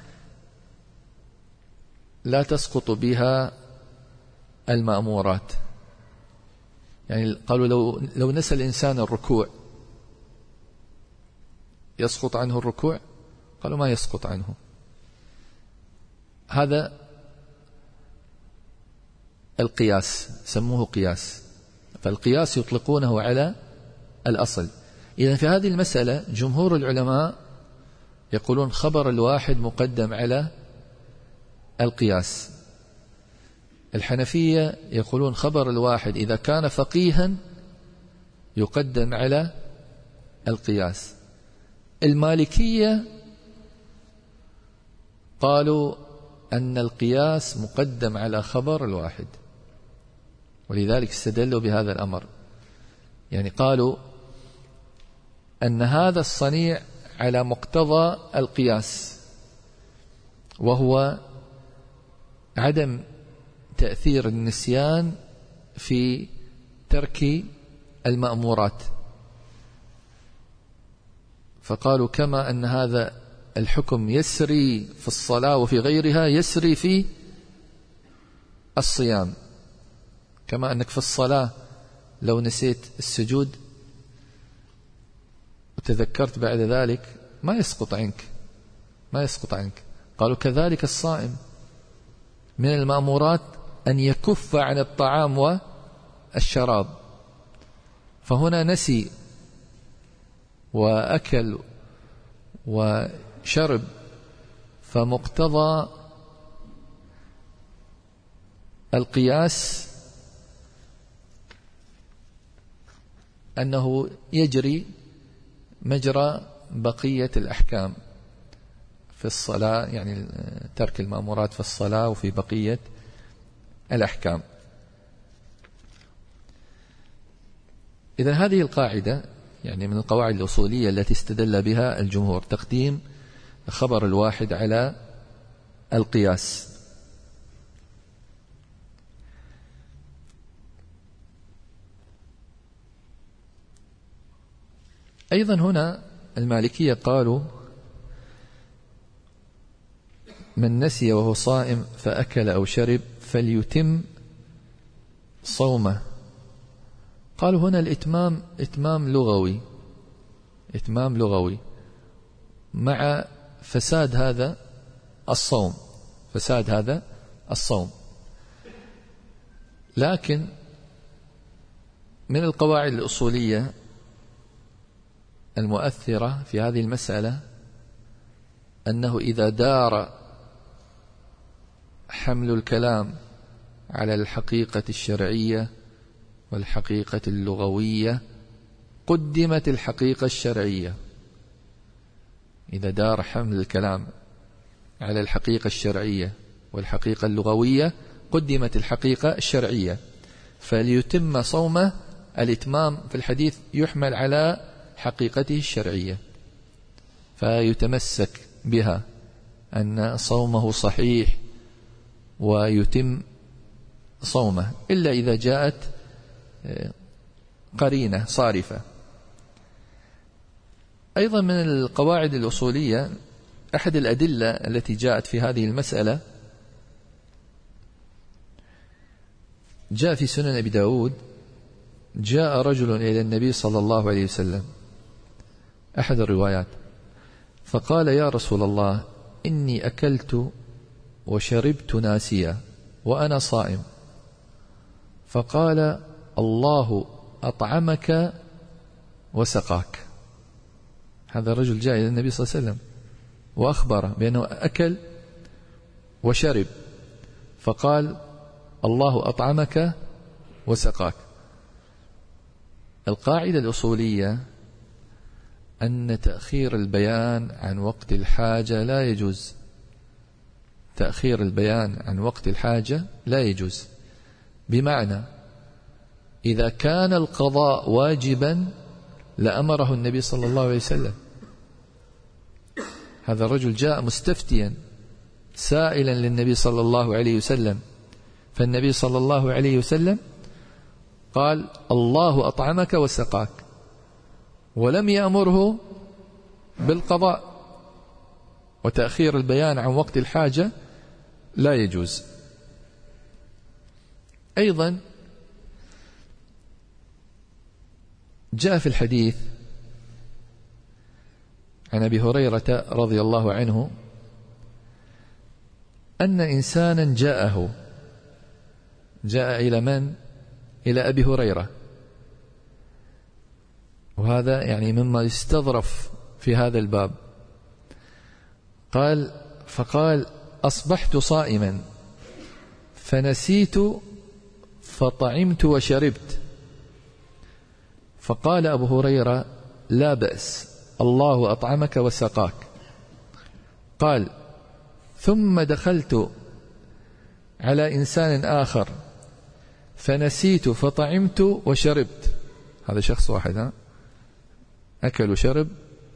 لا تسقط بها المأمورات. يعني قالوا لو لو نسى الإنسان الركوع يسقط عنه الركوع؟ قالوا ما يسقط عنه. هذا القياس، سموه قياس، فالقياس يطلقونه على الأصل. إذن في هذه المسألة جمهور العلماء يقولون خبر الواحد مقدم على القياس. الحنفية يقولون خبر الواحد إذا كان فقيها يقدم على القياس. المالكية قالوا أن القياس مقدم على خبر الواحد، ولذلك استدلوا بهذا الأمر. يعني قالوا أن هذا الصنيع على مقتضى القياس، وهو عدم تأثير النسيان في ترك المأمورات. فقالوا كما أن هذا الحكم يسري في الصلاة وفي غيرها يسري في الصيام، كما أنك في الصلاة لو نسيت السجود وتذكرت بعد ذلك ما يسقط عنك ما يسقط عنك قالوا كذلك الصائم من المأمورات أن يكف عن الطعام والشراب، فهنا نسي وأكل وشرب، فمقتضى القياس أنه يجري مجرى بقية الأحكام في الصلاة، يعني ترك المأمورات في الصلاة وفي بقية الأحكام. إذن هذه القاعدة يعني من القواعد الأصولية التي استدل بها الجمهور، تقديم خبر الواحد على القياس. أيضا هنا المالكية قالوا من نسي وهو صائم فأكل أو شرب فليتم صومه. قالوا هنا الإتمام إتمام لغوي إتمام لغوي مع فساد هذا الصوم فساد هذا الصوم لكن من القواعد الأصولية المؤثرة في هذه المسألة أنه إذا دار حمل الكلام على الحقيقة الشرعية والحقيقة اللغوية قدمت الحقيقة الشرعية. إذا دار حمل الكلام على الحقيقة الشرعية والحقيقة اللغوية قدمت الحقيقة الشرعية، فليتم صومه. الإتمام في الحديث يحمل على حقيقته الشرعية، فيتمسك بها أن صومه صحيح ويتم صومه، إلا إذا جاءت قرينة صارفة. أيضا من القواعد الأصولية أحد الأدلة التي جاءت في هذه المسألة جاء في سنن أبي داود، جاء رجل إلى النبي صلى الله عليه وسلم أحد الروايات فقال يا رسول الله إني أكلت وشربت ناسيا وأنا صائم. فقال الله أطعمك وسقاك. هذا الرجل جاء إلى النبي صلى الله عليه وسلم وأخبره بأنه أكل وشرب، فقال الله أطعمك وسقاك. القاعدة الأصولية أن تأخير البيان عن وقت الحاجة لا يجوز. تأخير البيان عن وقت الحاجة لا يجوز، بمعنى إذا كان القضاء واجبا لأمره النبي صلى الله عليه وسلم. هذا الرجل جاء مستفتيا سائلا للنبي صلى الله عليه وسلم، فالنبي صلى الله عليه وسلم قال الله أطعمك وسقاك، ولم يأمره بالقضاء. وتأخير البيان عن وقت الحاجة لا يجوز. أيضا جاء في الحديث عن أبي هريرة رضي الله عنه أن إنسانا جاءه جاء إلى من؟ إلى أبي هريرة، وهذا يعني مما يستظرف في هذا الباب. قال فقال أصبحت صائما فنسيت فطعمت وشربت. فقال أبو هريرة لا بأس الله أطعمك وسقاك. قال ثم دخلت على إنسان آخر فنسيت فطعمت وشربت. هذا شخص واحد، ها؟ أكل وشرب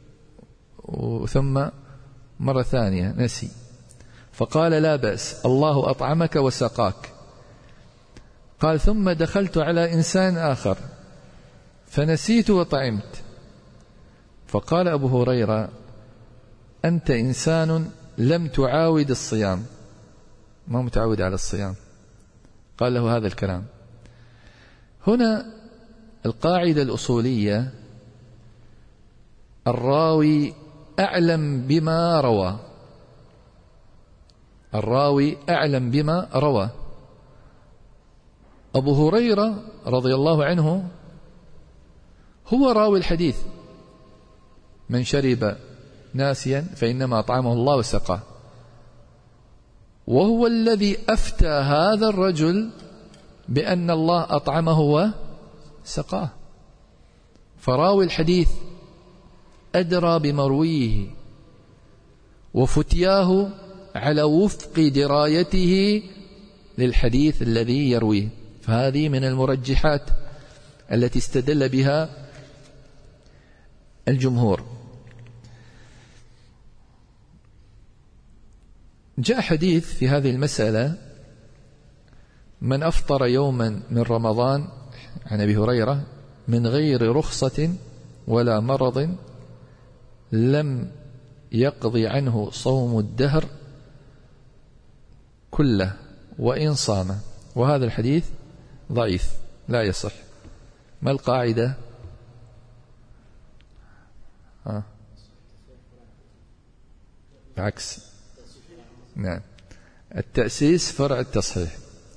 ثم مرة ثانية نسي. فقال لا بأس الله أطعمك وسقاك. قال ثم دخلت على إنسان آخر فنسيت وطعمت. فقال أبو هريرة أنت إنسان لم تعاود الصيام، ما متعود على الصيام. قال له هذا الكلام. هنا القاعدة الأصولية الراوي أعلم بما روى، الراوي أعلم بما روى. أبو هريرة رضي الله عنه هو راوي الحديث، من شرب ناسيا فإنما أطعمه الله وسقاه، وهو الذي أفتى هذا الرجل بأن الله أطعمه وسقاه. فراوي الحديث أدرى بمرويه وفتياه على وفق درايته للحديث الذي يرويه. فهذه من المرجحات التي استدل بها الجمهور. جاء حديث في هذه المسألة من أفطر يوما من رمضان عن أبي هريرة من غير رخصة ولا مرض لم يقضي عنه صوم الدهر كله وإن صام. وهذا الحديث ضعيف لا يصح. ما القاعدة؟ آه. عكس، نعم، التأسيس فرع التصحيح.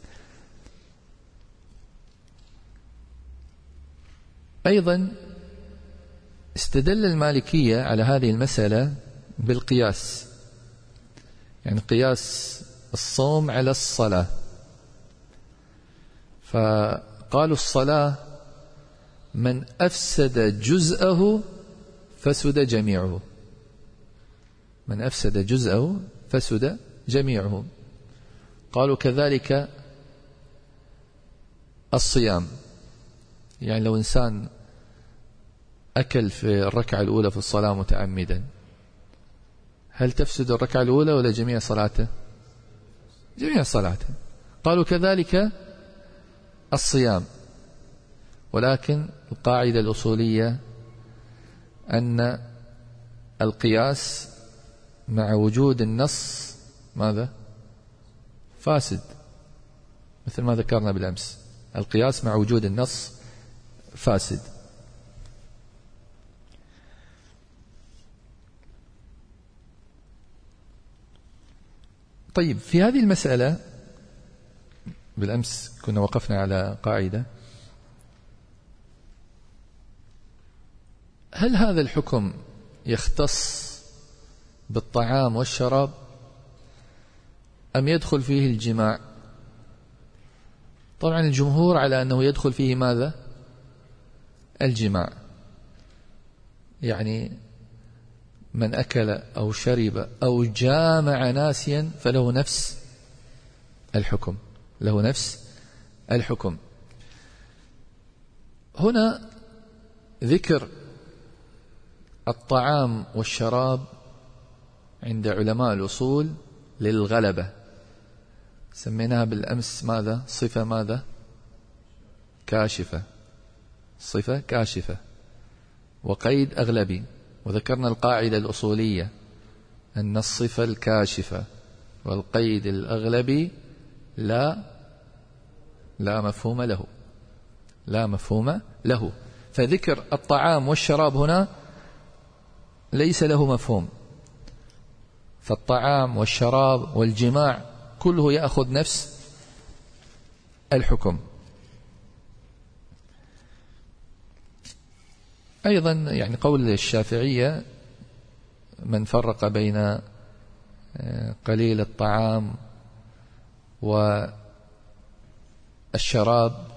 أيضا استدل المالكية على هذه المسألة بالقياس، يعني قياس الصوم على الصلاة. فقالوا الصلاة من أفسد جزءه فسد جميعه، من أفسد جزءه فسد جميعه. قالوا كذلك الصيام، يعني لو إنسان أكل في الركعة الأولى في الصلاة متعمدا، هل تفسد الركعة الأولى ولا جميع صلاته؟ جميع صلاته. قالوا كذلك الصيام. ولكن القاعدة الأصولية أن القياس مع وجود النص ماذا؟ فاسد، مثل ما ذكرنا بالأمس، القياس مع وجود النص فاسد. طيب، في هذه المسألة بالأمس كنا وقفنا على قاعدة: هل هذا الحكم يختص بالطعام والشراب أم يدخل فيه الجماع؟ طبعا الجمهور على أنه يدخل فيه ماذا؟ الجماع. يعني من أكل أو شرب أو جامع ناسيا فله نفس الحكم، له نفس الحكم. هنا ذكر الطعام والشراب عند علماء الأصول للغلبة، سميناها بالأمس ماذا؟ صفة ماذا؟ كاشفة، صفة كاشفة وقيد أغلبي. وذكرنا القاعدة الأصولية أن الصفة الكاشفة والقيد الأغلبي لا لا مفهوم له، لا مفهوم له. فذكر الطعام والشراب هنا ليس له مفهوم، فالطعام والشراب والجماع كله يأخذ نفس الحكم. أيضا يعني قول الشافعية: من فرق بين قليل الطعام والشراب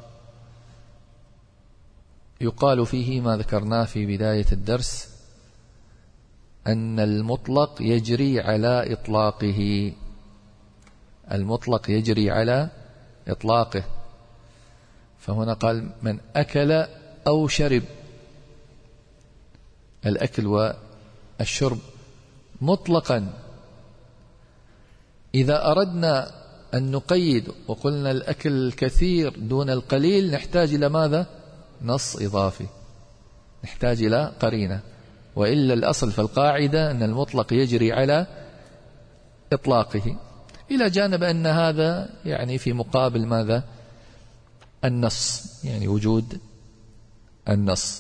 يقال فيه ما ذكرناه في بداية الدرس، أن المطلق يجري على إطلاقه، المطلق يجري على إطلاقه. فهنا قال من أكل أو شرب، الأكل والشرب مطلقا. إذا أردنا أن نقيد وقلنا الأكل الكثير دون القليل، نحتاج إلى ماذا؟ نص إضافي، نحتاج إلى قرينة. وإلا الأصل في القاعدة أن المطلق يجري على إطلاقه، إلى جانب أن هذا يعني في مقابل ماذا؟ النص، يعني وجود النص.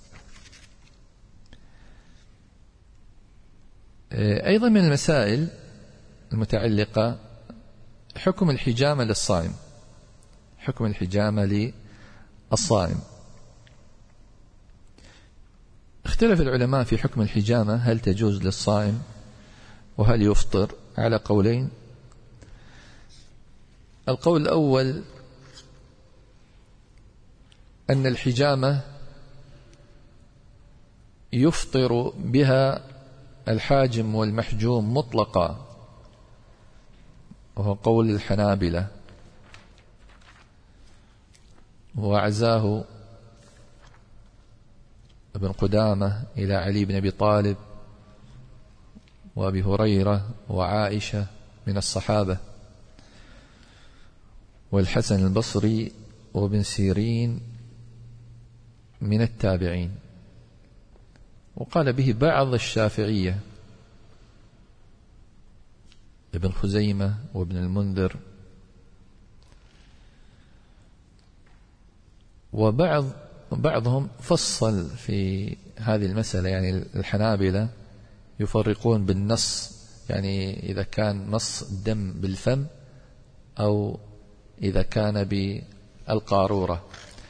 أيضا من المسائل المتعلقة حكم الحجامة للصائم، حكم الحجامة للصائم. اختلف العلماء في حكم الحجامة، هل تجوز للصائم وهل يفطر، على قولين. القول الأول أن الحجامة يفطر بها الحاجم والمحجوم مطلقا، وهو قول الحنابلة، وعزاه ابن قدامة إلى علي بن أبي طالب وأبي هريرة وعائشة من الصحابة، والحسن البصري وابن سيرين من التابعين، وقال به بعض الشافعية، ابن خزيمة وابن المنذر، وبعض بعضهم فصل في هذه المسألة. يعني الحنابلة يفرقون بالنص، يعني إذا كان مص الدم بالفم أو إذا كان بالقارورة.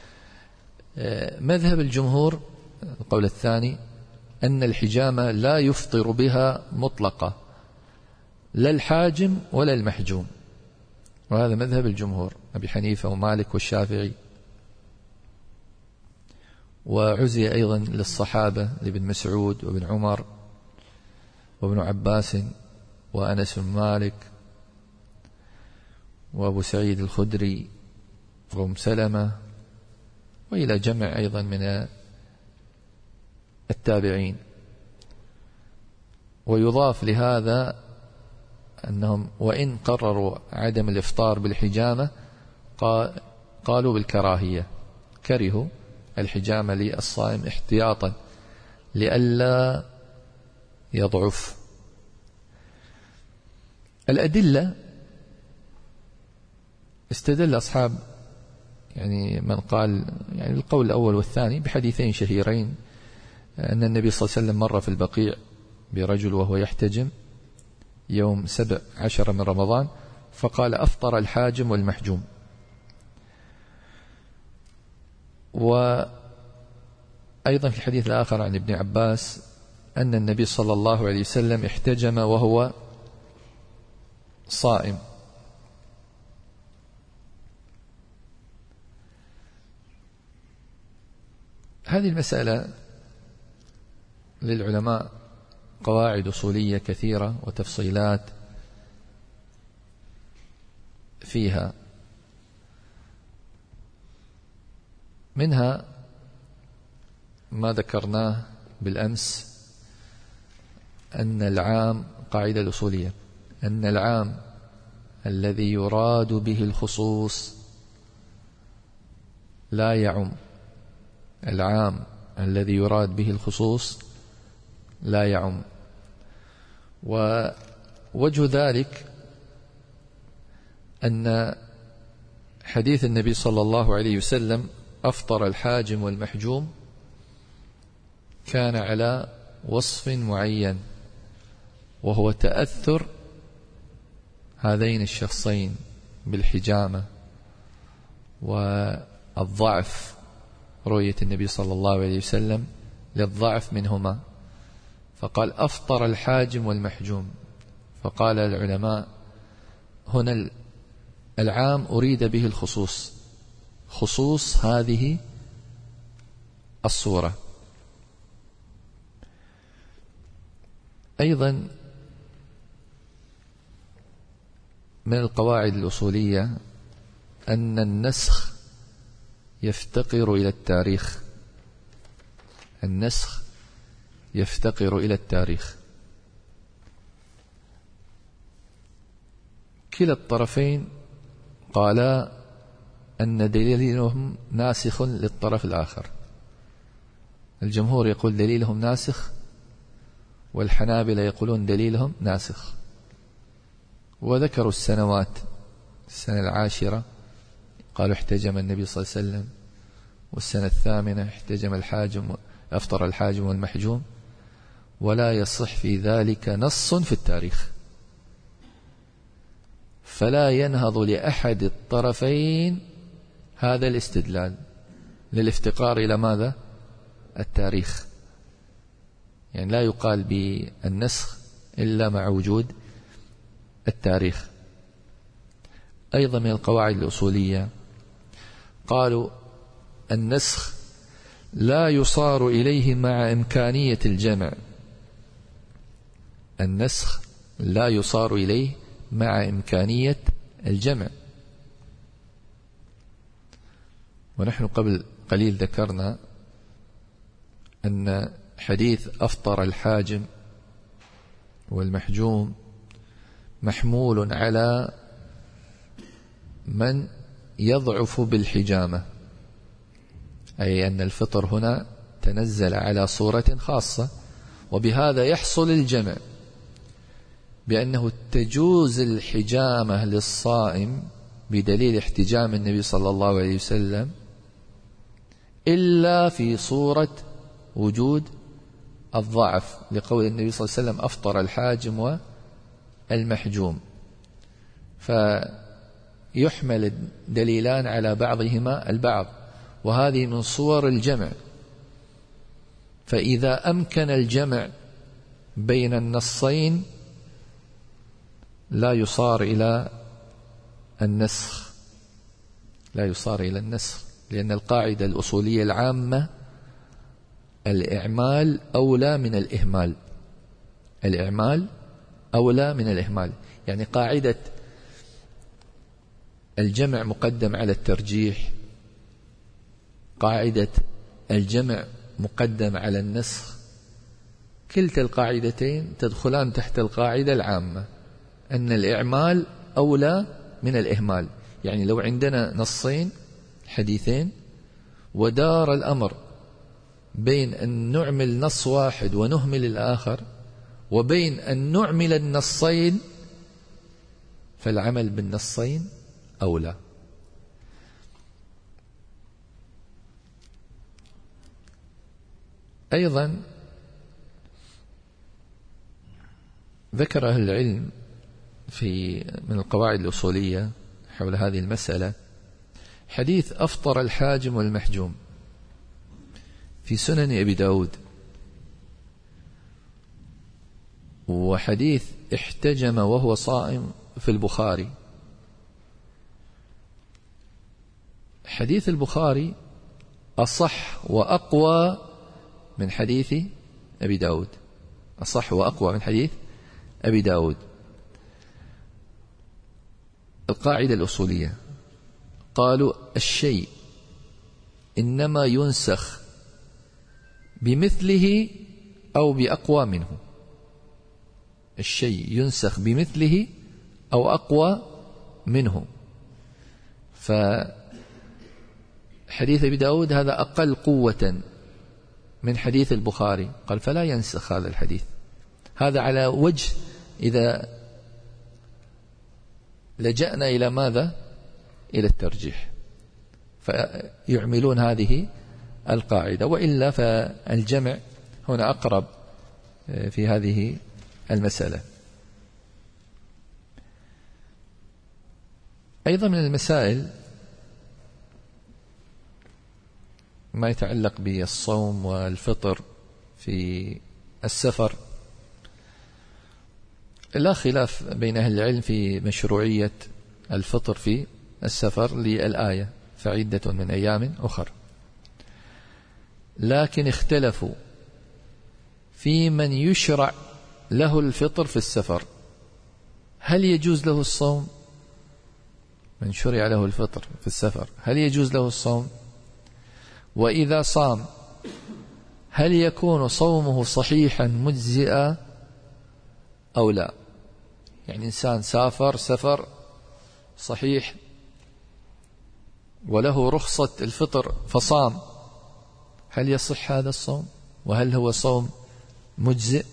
مذهب الجمهور القول الثاني أن الحجامة لا يفطر بها مطلقة، لا الحاجم ولا المحجوم، وهذا مذهب الجمهور أبي حنيفة ومالك والشافعي. وعزي أيضا للصحابة لابن مسعود وابن عمر وابن عباس وأنس بن مالك وأبو سعيد الخدري وأم سلمة، وإلى جمع أيضا من التابعين. ويضاف لهذا أنهم وإن قرروا عدم الإفطار بالحجامة قالوا بالكراهية، كرهوا الحجامة للصائم احتياطا لئلا يضعف. الأدلة استدل أصحاب يعني من قال يعني القول الأول والثاني بحديثين شهيرين، أن النبي صلى الله عليه وسلم مر في البقيع برجل وهو يحتجم يوم سبع عشر من رمضان، فقال أفطر الحاجم والمحجوم. وأيضا في الحديث الآخر عن ابن عباس أن النبي صلى الله عليه وسلم احتجم وهو صائم. هذه المسألة للعلماء قواعد أصولية كثيرة وتفصيلات فيها، منها ما ذكرناه بالأمس، أن العام قاعدة الأصولية أن العام الذي يراد به الخصوص لا يعم، العام الذي يراد به الخصوص لا يعم. ووجه ذلك أن حديث النبي صلى الله عليه وسلم أفطر الحاجم والمحجوم كان على وصف معين، وهو تأثر هذين الشخصين بالحجامة والضعف، رؤية النبي صلى الله عليه وسلم للضعف منهما، فقال أفطر الحاجم والمحجوم، فقال العلماء هنا العام أريد به الخصوص، خصوص هذه الصورة. أيضا من القواعد الأصولية أن النسخ يفتقر إلى التاريخ، النسخ يفتقر إلى التاريخ. كلا الطرفين قالا أن دليلهم ناسخ للطرف الآخر. الجمهور يقول دليلهم ناسخ، والحنابلة يقولون دليلهم ناسخ. وذكروا السنوات، السنة العاشرة قالوا احتجم النبي صلى الله عليه وسلم، والسنة الثامنة احتجم الحاجم، أفطر الحاجم والمحجوم، ولا يصح في ذلك نص في التاريخ، فلا ينهض لأحد الطرفين هذا الاستدلال للافتقار إلى ماذا؟ التاريخ. يعني لا يقال بالنسخ إلا مع وجود التاريخ. أيضا من القواعد الأصولية قالوا النسخ لا يصار إليه مع إمكانية الجمع، النسخ لا يصار إليه مع إمكانية الجمع. ونحن قبل قليل ذكرنا أن حديث أفطر الحاجم والمحجوم محمول على من يضعف بالحجامة، أي أن الفطر هنا تنزل على صورة خاصة، وبهذا يحصل الجمع بأنه تجوز الحجامة للصائم بدليل احتجام النبي صلى الله عليه وسلم إلا في صورة وجود الضعف، لقول النبي صلى الله عليه وسلم أفطر الحاجم والمحجوم، فيحمل الدليلان على بعضهما البعض، وهذه من صور الجمع. فإذا أمكن الجمع بين النصين لا يصار إلى النسخ، لا يصار إلى النسخ، لأن القاعدة الأصولية العامة الإعمال أولى من الإهمال، الإعمال أولى من الإهمال. يعني قاعدة الجمع مقدم على الترجيح، قاعدة الجمع مقدم على النسخ، كلتا القاعدتين تدخلان تحت القاعدة العامة أن الإعمال أولى من الإهمال. يعني لو عندنا نصين حديثين ودار الأمر بين أن نعمل نص واحد ونهمل الآخر، وبين أن نعمل النصين، فالعمل بالنصين أولى. أيضا ذكر أهل العلم في من القواعد الأصولية حول هذه المسألة حديث أفطر الحاجم والمحجوم في سنن أبي داود، وحديث احتجم وهو صائم في البخاري. حديث البخاري أصح وأقوى من حديث أبي داود، أصح وأقوى من حديث أبي داود. القاعدة الأصولية قالوا الشيء إنما ينسخ بمثله أو بأقوى منه، الشيء ينسخ بمثله أو أقوى منه. فحديث أبي داود هذا أقل قوة من حديث البخاري، قال فلا ينسخ هذا الحديث. هذا على وجه إذا لجأنا إلى ماذا؟ إلى الترجيح، فيعملون هذه القاعدة، وإلا فالجمع هنا أقرب في هذه المسألة. أيضا من المسائل ما يتعلق بالصوم والفطر في السفر. لا خلاف بين أهل العلم في مشروعية الفطر في السفر للآية فعدة من أيام أخر، لكن اختلفوا في من يشرع له الفطر في السفر، هل يجوز له الصوم؟ من شرع له الفطر في السفر هل يجوز له الصوم؟ وإذا صام هل يكون صومه صحيحا مجزئا أو لا؟ يعني إنسان سافر سفر صحيح وله رخصة الفطر فصام، هل يصح هذا الصوم؟ وهل هو صوم مجزئ؟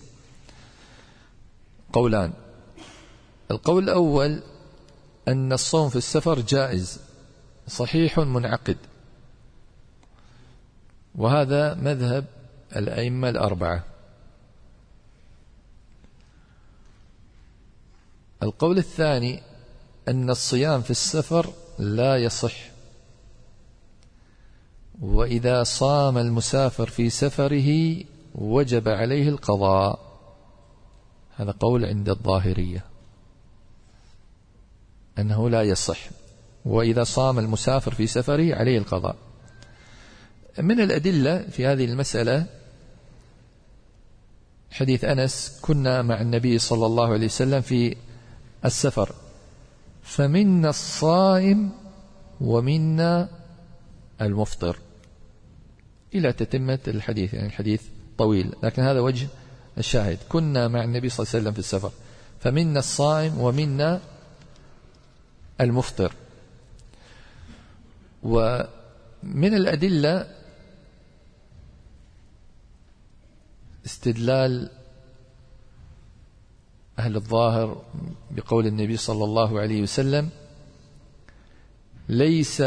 قولان. القول الأول أن الصوم في السفر جائز صحيح منعقد، وهذا مذهب الأئمة الأربعة. القول الثاني أن الصيام في السفر لا يصح، وإذا صام المسافر في سفره وجب عليه القضاء، هذا قول عند الظاهرية أنه لا يصح، وإذا صام المسافر في سفره عليه القضاء. من الأدلة في هذه المسألة حديث أنس: كنا مع النبي صلى الله عليه وسلم في السفر فمنا الصائم ومنا المفطر، إلى تتمة الحديث، يعني الحديث طويل لكن هذا وجه الشاهد. كنا مع النبي صلى الله عليه وسلم في السفر فمنا الصائم ومنا المفطر. ومن الأدلة استدلال أهل الظاهر بقول النبي صلى الله عليه وسلم: ليس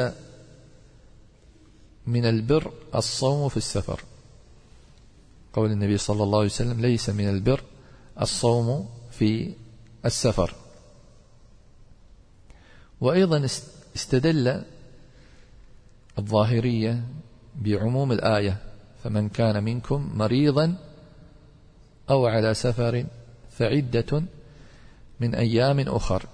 من البر الصوم في السفر. قول النبي صلى الله عليه وسلم: ليس من البر الصوم في السفر. وأيضا استدل الظاهرية بعموم الآية: فمن كان منكم مريضا أو على سفر فعدة من أيام أخر.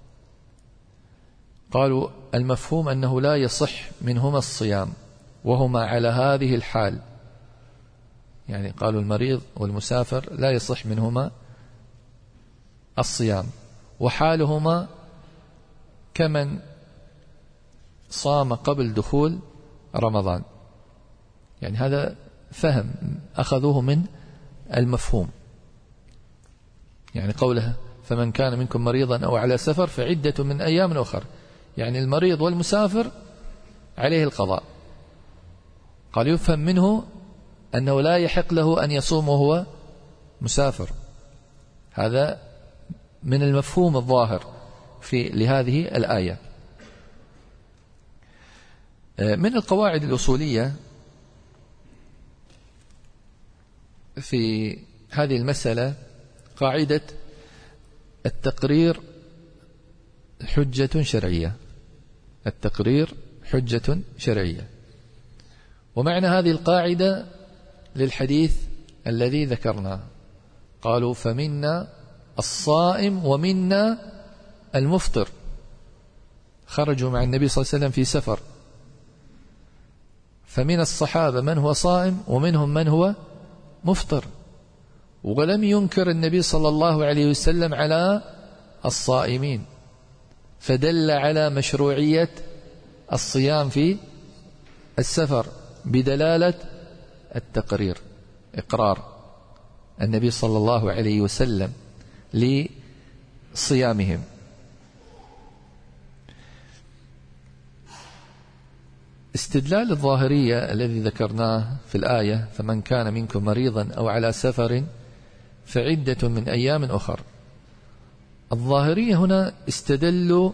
قالوا المفهوم أنه لا يصح منهما الصيام وهما على هذه الحال، يعني قالوا المريض والمسافر لا يصح منهما الصيام، وحالهما كمن صام قبل دخول رمضان. يعني هذا فهم أخذوه من المفهوم، يعني قوله فمن كان منكم مريضا أو على سفر فعدة من أيام أخر، يعني المريض والمسافر عليه القضاء. قال يفهم منه أنه لا يحق له أن يصوم وهو مسافر، هذا من المفهوم الظاهر في لهذه الآية. من القواعد الأصولية في هذه المسألة قاعدة التقرير حجة شرعية. التقرير حجة شرعية، ومعنى هذه القاعدة للحديث الذي ذكرناه، قالوا فمنا الصائم ومنا المفطر. خرجوا مع النبي صلى الله عليه وسلم في سفر، فمن الصحابة من هو صائم ومنهم من هو مفطر، ولم ينكر النبي صلى الله عليه وسلم على الصائمين، فدل على مشروعية الصيام في السفر بدلالة التقرير، إقرار النبي صلى الله عليه وسلم لصيامهم. استدلال الظاهرية الذي ذكرناه في الآية فمن كان منكم مريضا أو على سفر فعدة من أيام أخر، الظاهرية هنا استدلوا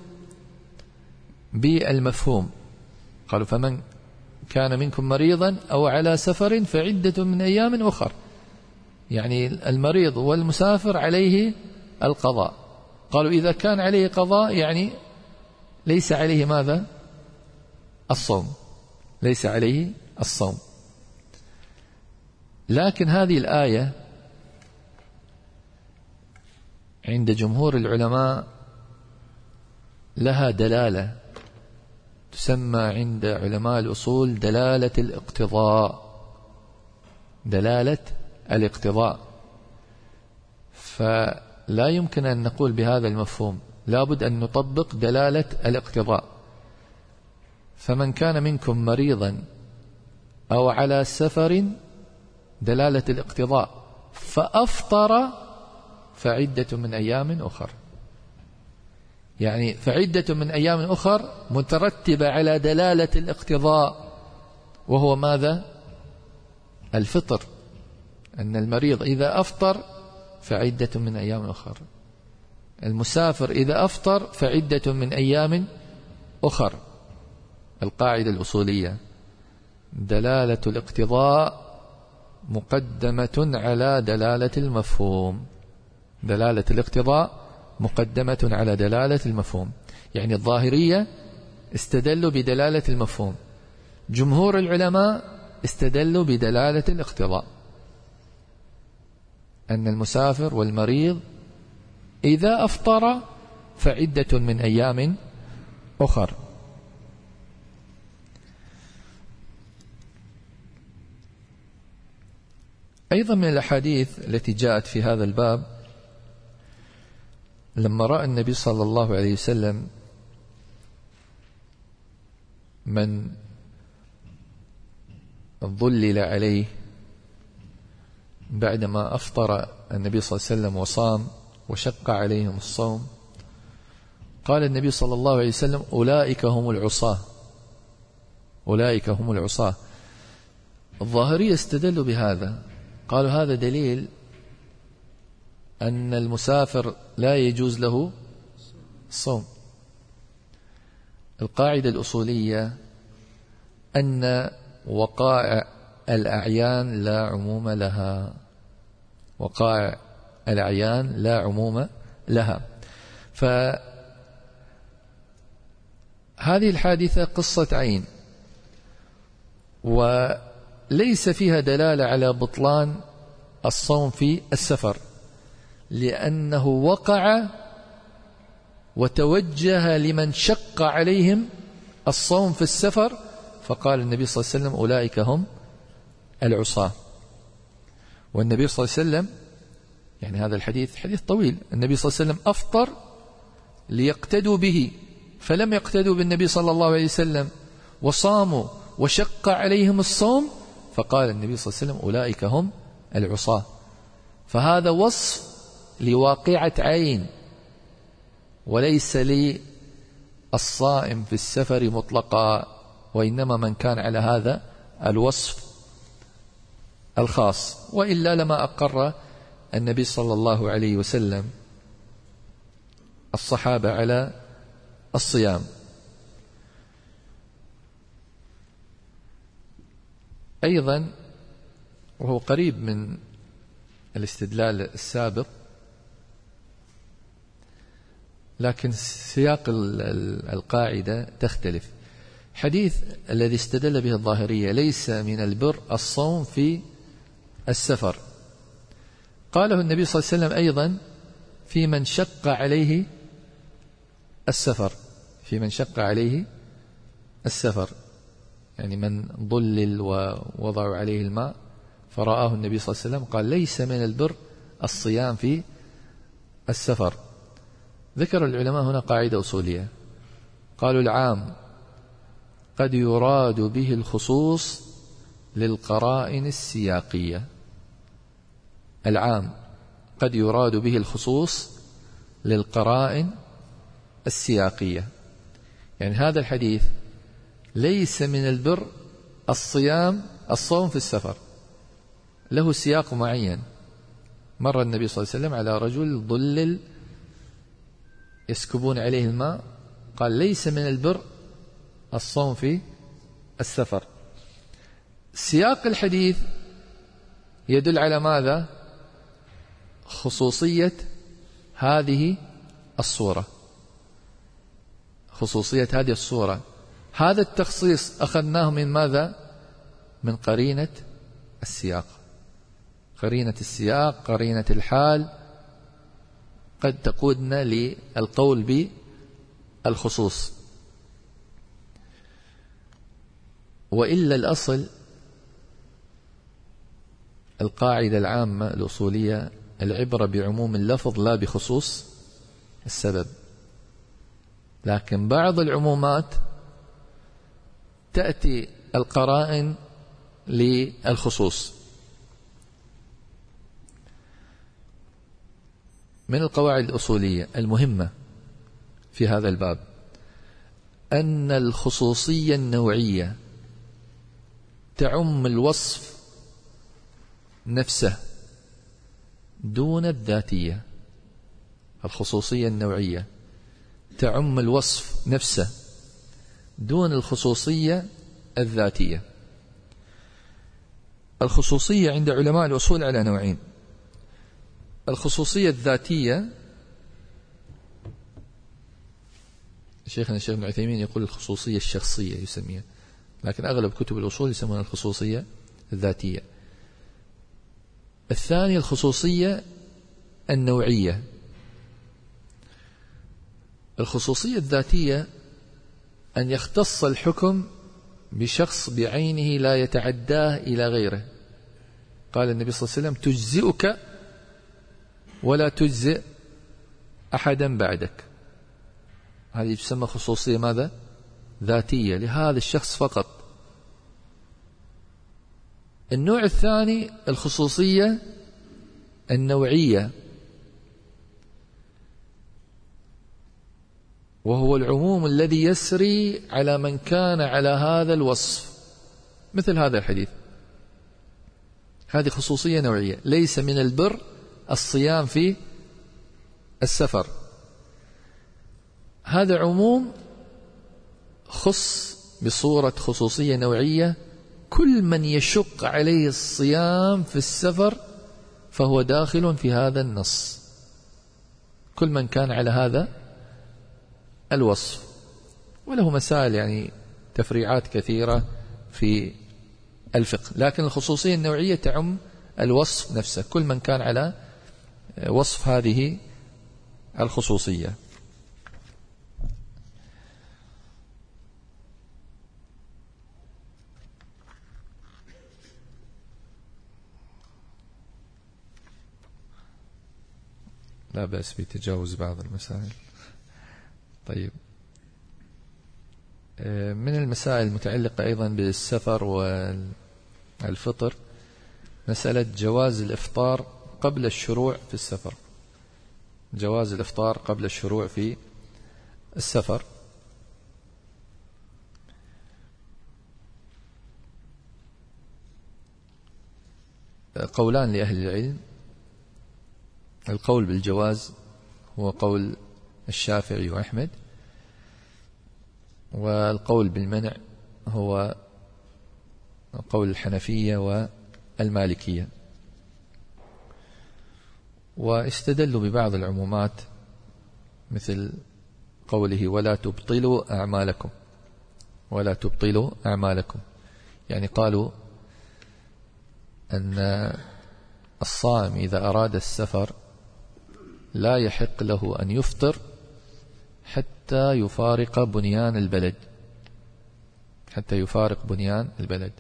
بالمفهوم، قالوا فمن كان منكم مريضا أو على سفر فعدة من أيام أخر، يعني المريض والمسافر عليه القضاء. قالوا إذا كان عليه قضاء يعني ليس عليه ماذا؟ الصوم، ليس عليه الصوم. لكن هذه الآية عند جمهور العلماء لها دلالة تسمى عند علماء الأصول دلالة الاقتضاء، دلالة الاقتضاء. فلا يمكن أن نقول بهذا المفهوم، لابد أن نطبق دلالة الاقتضاء. فمن كان منكم مريضا أو على سفر، دلالة الاقتضاء، فأفطر فعدة من أيام أخر. يعني فعدة من أيام أخر مترتبة على دلالة الاقتضاء، وهو ماذا؟ الفطر، أن المريض إذا أفطر فعدة من أيام أخر، المسافر إذا أفطر فعدة من أيام أخر. القاعدة الأصولية دلالة الاقتضاء مقدمة على دلالة المفهوم، دلالة الاقتضاء مقدمة على دلالة المفهوم. يعني الظاهرية استدلوا بدلالة المفهوم، جمهور العلماء استدلوا بدلالة الاقتضاء، أن المسافر والمريض إذا أفطر فعدة من أيام أخر. أيضا من الأحاديث التي جاءت في هذا الباب، لما رأى النبي صلى الله عليه وسلم من ظلل عليه بعدما أفطر النبي صلى الله عليه وسلم وصام وشق عليهم الصوم، قال النبي صلى الله عليه وسلم أولئك هم العصاة، أولئك هم العصاة. الظاهرية استدلوا بهذا، قالوا هذا دليل أن المسافر لا يجوز له الصوم. القاعدة الأصولية أن وقائع الأعيان لا عموم لها، وقائع الأعيان لا عموم لها. فهذه الحادثة قصة عين، وليس فيها دلالة على بطلان الصوم في السفر، لأنه وقع وتوجه لمن شق عليهم الصوم في السفر، فقال النبي صلى الله عليه وسلم أولئك هم العصاة. والنبي صلى الله عليه وسلم، يعني هذا الحديث حديث طويل، النبي صلى الله عليه وسلم أفطر ليقتدوا به، فلم يقتدوا بالنبي صلى الله عليه وسلم وصاموا وشق عليهم الصوم، فقال النبي صلى الله عليه وسلم أولئك هم العصاة. فهذا وصف لواقعة عين، وليس للصائم في السفر مطلقا، وإنما من كان على هذا الوصف الخاص، وإلا لما أقر النبي صلى الله عليه وسلم الصحابة على الصيام. أيضا وهو قريب من الاستدلال السابق، لكن سياق القاعدة تختلف. حديث الذي استدل به الظاهرية ليس من البر الصوم في السفر، قاله النبي صلى الله عليه وسلم أيضا في من شق عليه السفر، في من شق عليه السفر، يعني من ضلل ووضعوا عليه الماء فرآه النبي صلى الله عليه وسلم، قال ليس من البر الصيام في السفر. ذكر العلماء هنا قاعدة أصولية، قالوا العام قد يراد به الخصوص للقرائن السياقية، العام قد يراد به الخصوص للقرائن السياقية. يعني هذا الحديث ليس من البر الصيام الصوم في السفر، له سياق معين. مر النبي صلى الله عليه وسلم على رجل ضلل يسكبون عليه الماء، قال ليس من البر الصوم في السفر. سياق الحديث يدل على ماذا؟ خصوصية هذه الصورة، خصوصية هذه الصورة. هذا التخصيص أخذناه من ماذا؟ من قرينة السياق، قرينة السياق، قرينة الحال، قد تقودنا للقول بالخصوص، وإلا الأصل القاعدة العامة الأصولية العبرة بعموم اللفظ لا بخصوص السبب، لكن بعض العمومات تأتي القرائن للخصوص. من القواعد الأصولية المهمة في هذا الباب أن الخصوصية النوعية تعم الوصف نفسه دون الذاتية. الخصوصية النوعية تعم الوصف نفسه دون الخصوصية الذاتية. الخصوصية عند علماء الأصول على نوعين: الخصوصية الذاتية، شيخنا الشيخ ابن عثيمين يقول الخصوصية الشخصية يسميها، لكن أغلب كتب الأصول يسمونها الخصوصية الذاتية. الثاني الخصوصية النوعية. الخصوصية الذاتية أن يختص الحكم بشخص بعينه لا يتعداه إلى غيره. قال النبي صلى الله عليه وسلم: تجزئك ولا تجزئ أحدا بعدك. هذه تسمى خصوصية ماذا؟ ذاتية، لهذا الشخص فقط. النوع الثاني الخصوصية النوعية، وهو العموم الذي يسري على من كان على هذا الوصف، مثل هذا الحديث. هذه خصوصية نوعية: ليس من البر الصيام في السفر. هذا عموم خص بصورة خصوصية نوعية كل من يشق عليه الصيام في السفر فهو داخل في هذا النص، كل من كان على هذا الوصف. وله مسائل يعني تفريعات كثيرة في الفقه، لكن الخصوصية النوعية تعم الوصف نفسه، كل من كان على وصف هذه الخصوصية. لا بأس بتجاوز بعض المسائل. طيب، من المسائل المتعلقة أيضا بالسفر والفطر مسألة جواز الإفطار قبل الشروع في السفر. جواز الإفطار قبل الشروع في السفر. قولان لأهل العلم: القول بالجواز هو قول الشافعي وأحمد، والقول بالمنع هو قول الحنفية والمالكية. واستدلوا ببعض العمومات مثل قوله: ولا تبطلوا أعمالكم، ولا تبطلوا أعمالكم، يعني قالوا أن الصائم إذا أراد السفر لا يحق له أن يفطر حتى يفارق بنيان البلد، حتى يفارق بنيان البلد.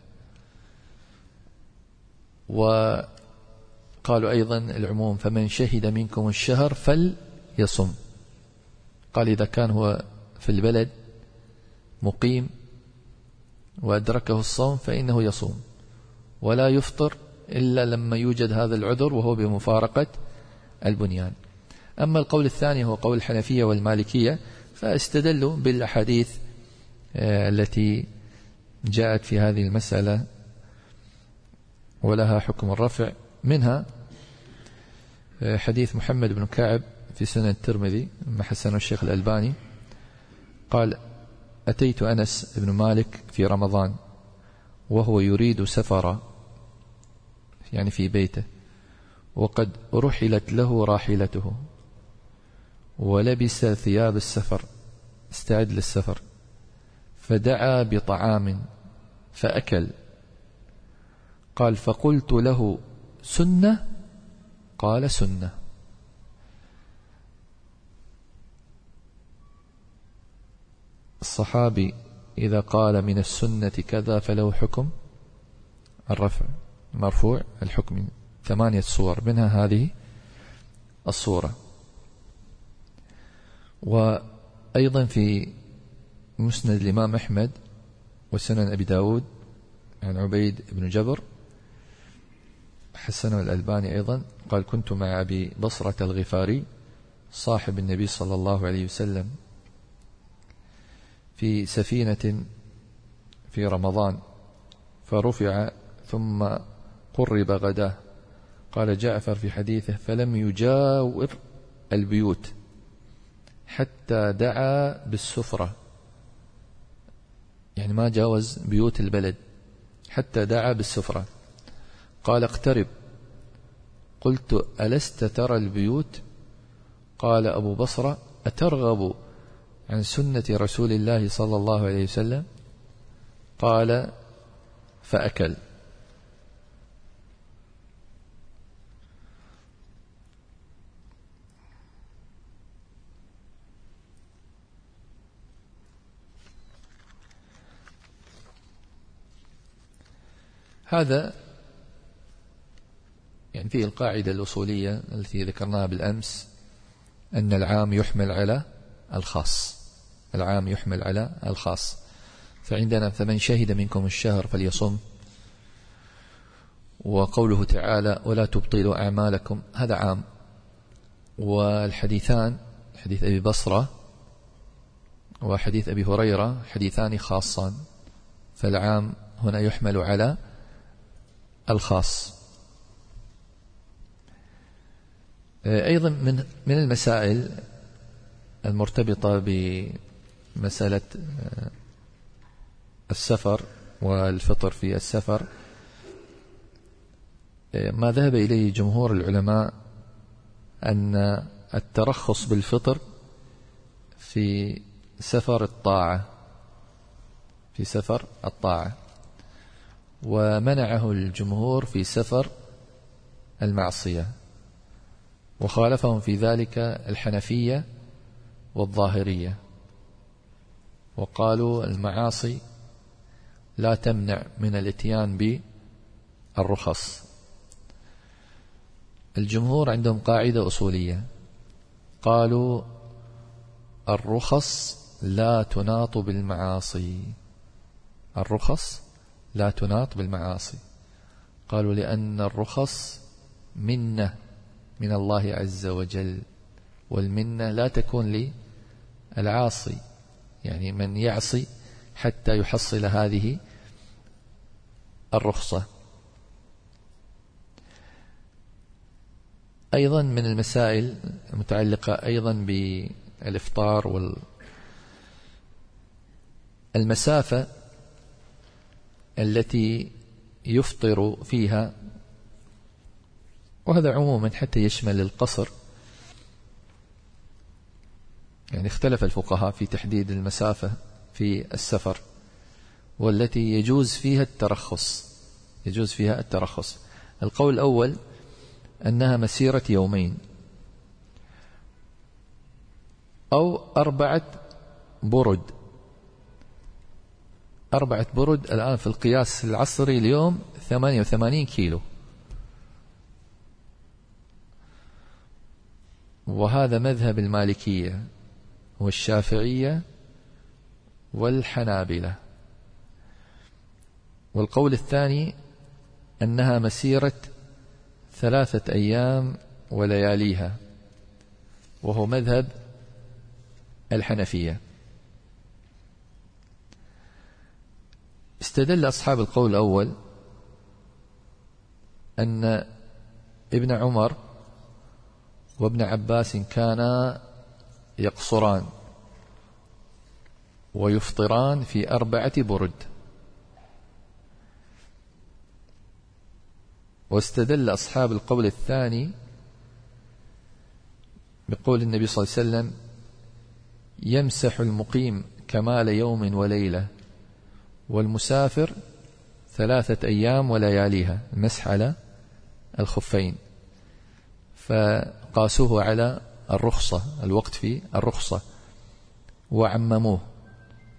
وقالوا أيضا العموم: فمن شهد منكم الشهر فليصم. قال إذا كان هو في البلد مقيم وأدركه الصوم فإنه يصوم، ولا يفطر إلا لما يوجد هذا العذر وهو بمفارقة البنيان. أما القول الثاني هو قول الحنفية والمالكية، فاستدلوا بالأحاديث التي جاءت في هذه المسألة ولها حكم الرفع، منها حديث محمد بن كعب في سنن الترمذي ما حسنه الشيخ الألباني، قال: أتيت أنس بن مالك في رمضان وهو يريد سفرا، يعني في بيته، وقد رحلت له راحلته ولبس ثياب السفر، استعد للسفر، فدعا بطعام فأكل. قال: فقلت له: سنة؟ قال: سنة. الصحابي إذا قال من السنة كذا فله حكم الرفع، مرفوع الحكم، ثمانية صور منها هذه الصورة. وأيضا في مسند الإمام أحمد وسنن أبي داود عن عبيد بن جبر حسنه الألباني أيضا قال: كنت مع أبي بصرة الغفاري صاحب النبي صلى الله عليه وسلم في سفينة في رمضان، فرفع ثم قرب غداه. قال جعفر في حديثه: فلم يجاور البيوت حتى دعا بالسفرة، يعني ما جاوز بيوت البلد حتى دعا بالسفرة. قال: اقترب. قلت: ألست ترى البيوت؟ قال أبو بصرة: أترغب عن سنة رسول الله صلى الله عليه وسلم؟ قال: فأكل. هذا يعني فيه القاعدة الأصولية التي ذكرناها بالأمس، أن العام يحمل على الخاص، العام يحمل على الخاص. فعندنا فمن شهد منكم الشهر فليصم، وقوله تعالى: ولا تبطلوا أعمالكم، هذا عام. والحديثان، حديث أبي بصرة وحديث أبي هريرة، حديثان خاصان، فالعام هنا يحمل على الخاص. أيضا من من المسائل المرتبطة بمسألة السفر والفطر في السفر ما ذهب إليه جمهور العلماء، أن الترخص بالفطر في سفر الطاعة، في سفر الطاعة، ومنعه الجمهور في سفر المعصية، وخالفهم في ذلك الحنفية والظاهرية، وقالوا المعاصي لا تمنع من الاتيان بالرخص. الجمهور عندهم قاعدة أصولية، قالوا الرخص لا تناط بالمعاصي، الرخص لا تناط بالمعاصي. قالوا لأن الرخص منة من الله عز وجل، والمنة لا تكون للعاصي، يعني من يعصي حتى يحصل هذه الرخصة. أيضا من المسائل المتعلقة أيضا بالإفطار والمسافة التي يفطر فيها، وهذا عموما حتى يشمل القصر، يعني اختلف الفقهاء في تحديد المسافة في السفر، والتي يجوز فيها الترخص، يجوز فيها الترخص. القول الأول أنها مسيرة يومين أو أربعة برد. أربعة برد الآن في القياس العصري اليوم ثمانية وثمانين كيلو، وهذا مذهب المالكية والشافعية والحنابلة. والقول الثاني أنها مسيرة ثلاثة أيام ولياليها، وهو مذهب الحنفية. استدل أصحاب القول الأول أن ابن عمر وابن عباس كانا يقصران ويفطران في أربعة برد، واستدل أصحاب القول الثاني بقول النبي صلى الله عليه وسلم: يمسح المقيم كمال يوم وليلة، والمسافر ثلاثة أيام ولياليها، المسح على الخفين، فقاسوه على الرخصة، الوقت في الرخصة، وعمموه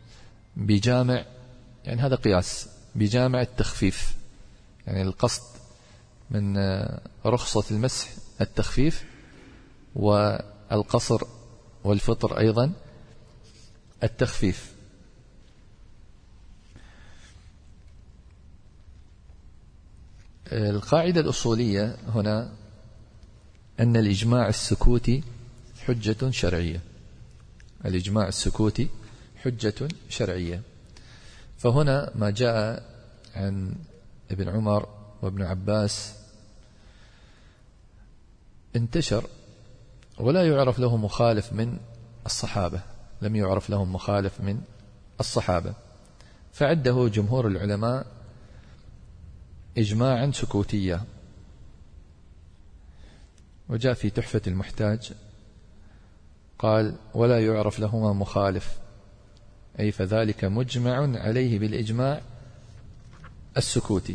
بجامع، يعني هذا قياس بجامع التخفيف، يعني القصد من رخصة المسح التخفيف، والقصر والفطر أيضا التخفيف. القاعدة الأصولية هنا أن الإجماع السكوتي حجة شرعية. الإجماع السكوتي حجة شرعية. فهنا ما جاء عن ابن عمر وابن عباس انتشر ولا يعرف له مخالف من الصحابة، لم يعرف لهم مخالف من الصحابة، فعده جمهور العلماء إجماعا سكوتيا. وجاء في تحفة المحتاج قال ولا يعرف لهما مخالف، أي فذلك مجمع عليه بالإجماع السكوتي.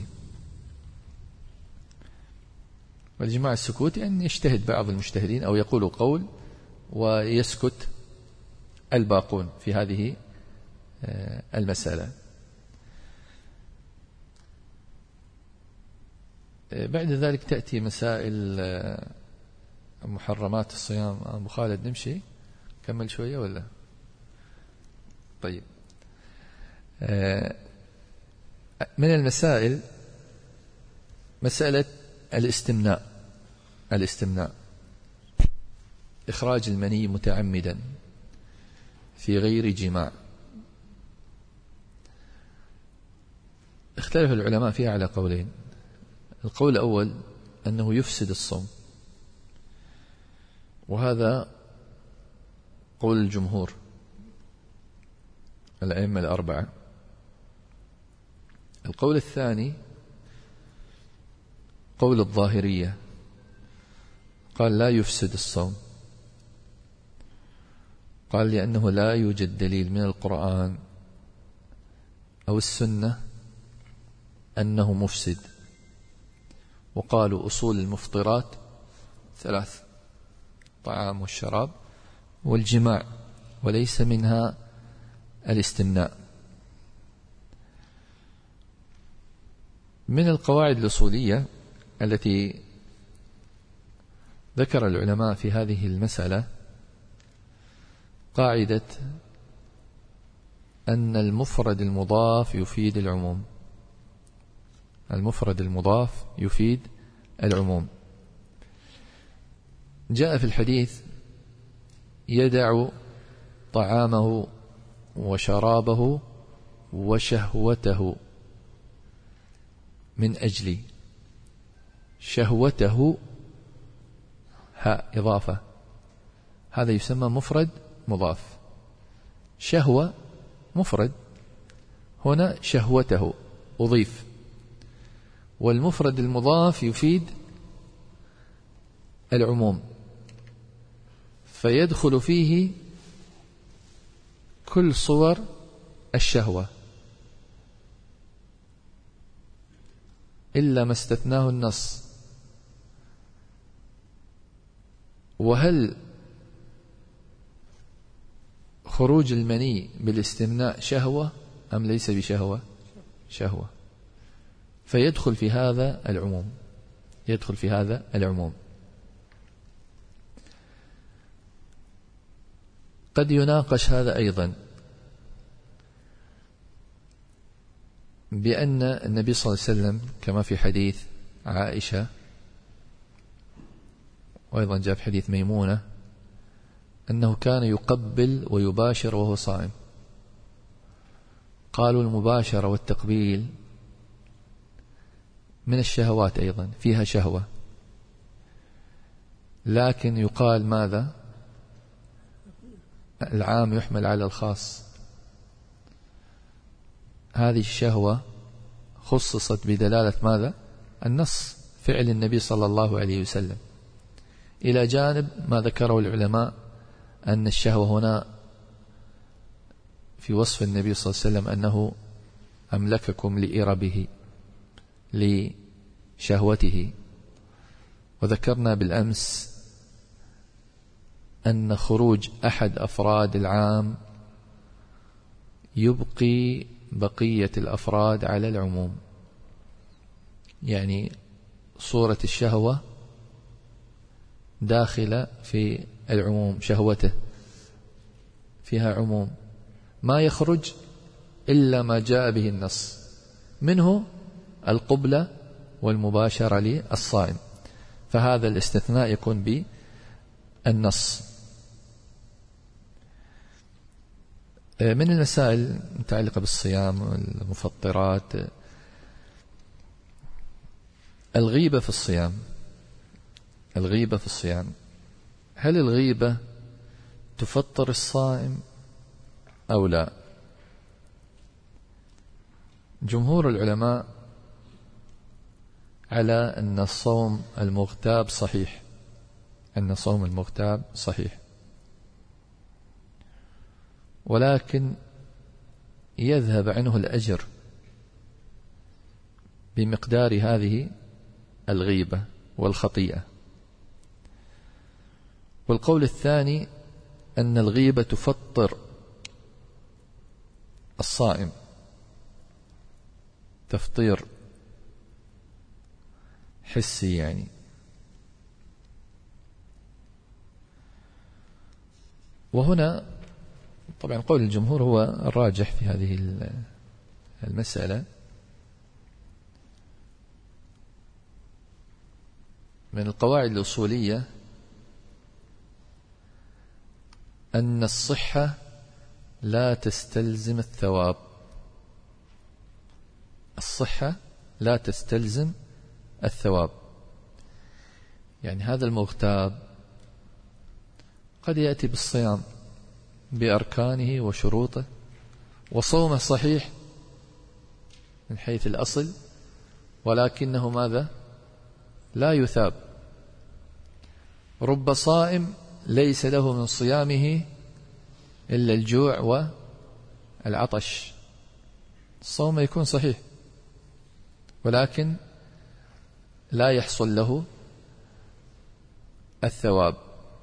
والإجماع السكوتي أن يجتهد بعض المجتهدين أو يقول قول ويسكت الباقون في هذه المسألة. بعد ذلك تأتي مسائل محرمات الصيام. أبو خالد نمشي كمل شوية ولا؟ طيب، من المسائل مسألة الاستمناء. الاستمناء إخراج المني متعمدا في غير جماع. اختلف العلماء فيها على قولين. القول الأول أنه يفسد الصوم، وهذا قول الجمهور الأئمة الأربعة. القول الثاني قول الظاهرية، قال لا يفسد الصوم، قال لأنه لا يوجد دليل من القرآن أو السنة أنه مفسد. وقالوا أصول المفطرات ثلاث: الطعام والشراب والجماع، وليس منها الاستمناء. من القواعد الأصولية التي ذكر العلماء في هذه المسألة قاعدة أن المفرد المضاف يفيد العموم. المفرد المضاف يفيد العموم. جاء في الحديث يدع طعامه وشرابه وشهوته من أجلي. شهوته ها إضافة، هذا يسمى مفرد مضاف. شهوة مفرد، هنا شهوته أضيف. والمفرد المضاف يفيد العموم، فيدخل فيه كل صور الشهوة إلا ما استثناه النص. وهل خروج المني بالاستمناء شهوة أم ليس بشهوة؟ شهوة، فيدخل في هذا العموم، يدخل في هذا العموم. قد يناقش هذا أيضا بأن النبي صلى الله عليه وسلم كما في حديث عائشة، وأيضا جاء في حديث ميمونة، أنه كان يقبل ويباشر وهو صائم. قالوا المباشرة والتقبيل من الشهوات أيضا، فيها شهوة، لكن يقال ماذا؟ العام يحمل على الخاص. هذه الشهوة خصصت بدلالة ماذا؟ النص، فعل النبي صلى الله عليه وسلم، إلى جانب ما ذكره العلماء أن الشهوة هنا في وصف النبي صلى الله عليه وسلم أنه أملككم لإربه لشهوته. وذكرنا بالأمس أن خروج أحد أفراد العام يبقي بقية الأفراد على العموم. يعني صورة الشهوة داخلة في العموم، شهوته فيها عموم، ما يخرج إلا ما جاء به النص، منه القبلة والمباشرة للصائم، فهذا الاستثناء يكون بالنص. من المسائل المتعلقة بالصيام والمفطرات الغيبة في الصيام. الغيبة في الصيام، هل الغيبة تفطر الصائم أو لا؟ جمهور العلماء على أن الصوم المغتاب صحيح، أن صوم المغتاب صحيح، ولكن يذهب عنه الأجر بمقدار هذه الغيبة والخطيئة. والقول الثاني أن الغيبة تفطر الصائم تفطير حسي يعني. وهنا طبعا قول الجمهور هو الراجح في هذه المسألة. من القواعد الأصولية أن الصحة لا تستلزم الثواب. الصحة لا تستلزم الثواب. يعني هذا المغتاب قد يأتي بالصيام بأركانه وشروطه وصومه صحيح من حيث الأصل، ولكنه ماذا؟ لا يثاب. رب صائم ليس له من صيامه إلا الجوع والعطش، الصوم يكون صحيح ولكن لا يحصل له الثواب.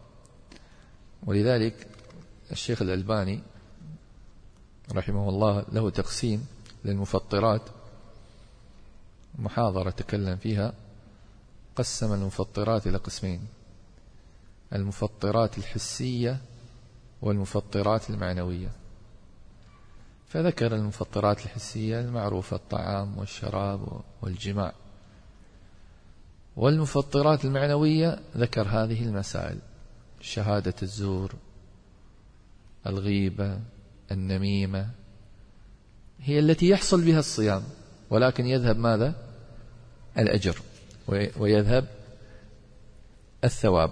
ولذلك الشيخ الألباني رحمه الله له تقسيم للمفطرات، محاضرة تكلم فيها، قسم المفطرات إلى قسمين: المفطرات الحسية والمفطرات المعنوية. فذكر المفطرات الحسية المعروفة: الطعام والشراب والجماع. والمفطرات المعنوية ذكر هذه المسائل: شهادة الزور، الغيبة، النميمة، هي التي يحصل بها الصيام ولكن يذهب ماذا؟ الأجر ويذهب الثواب.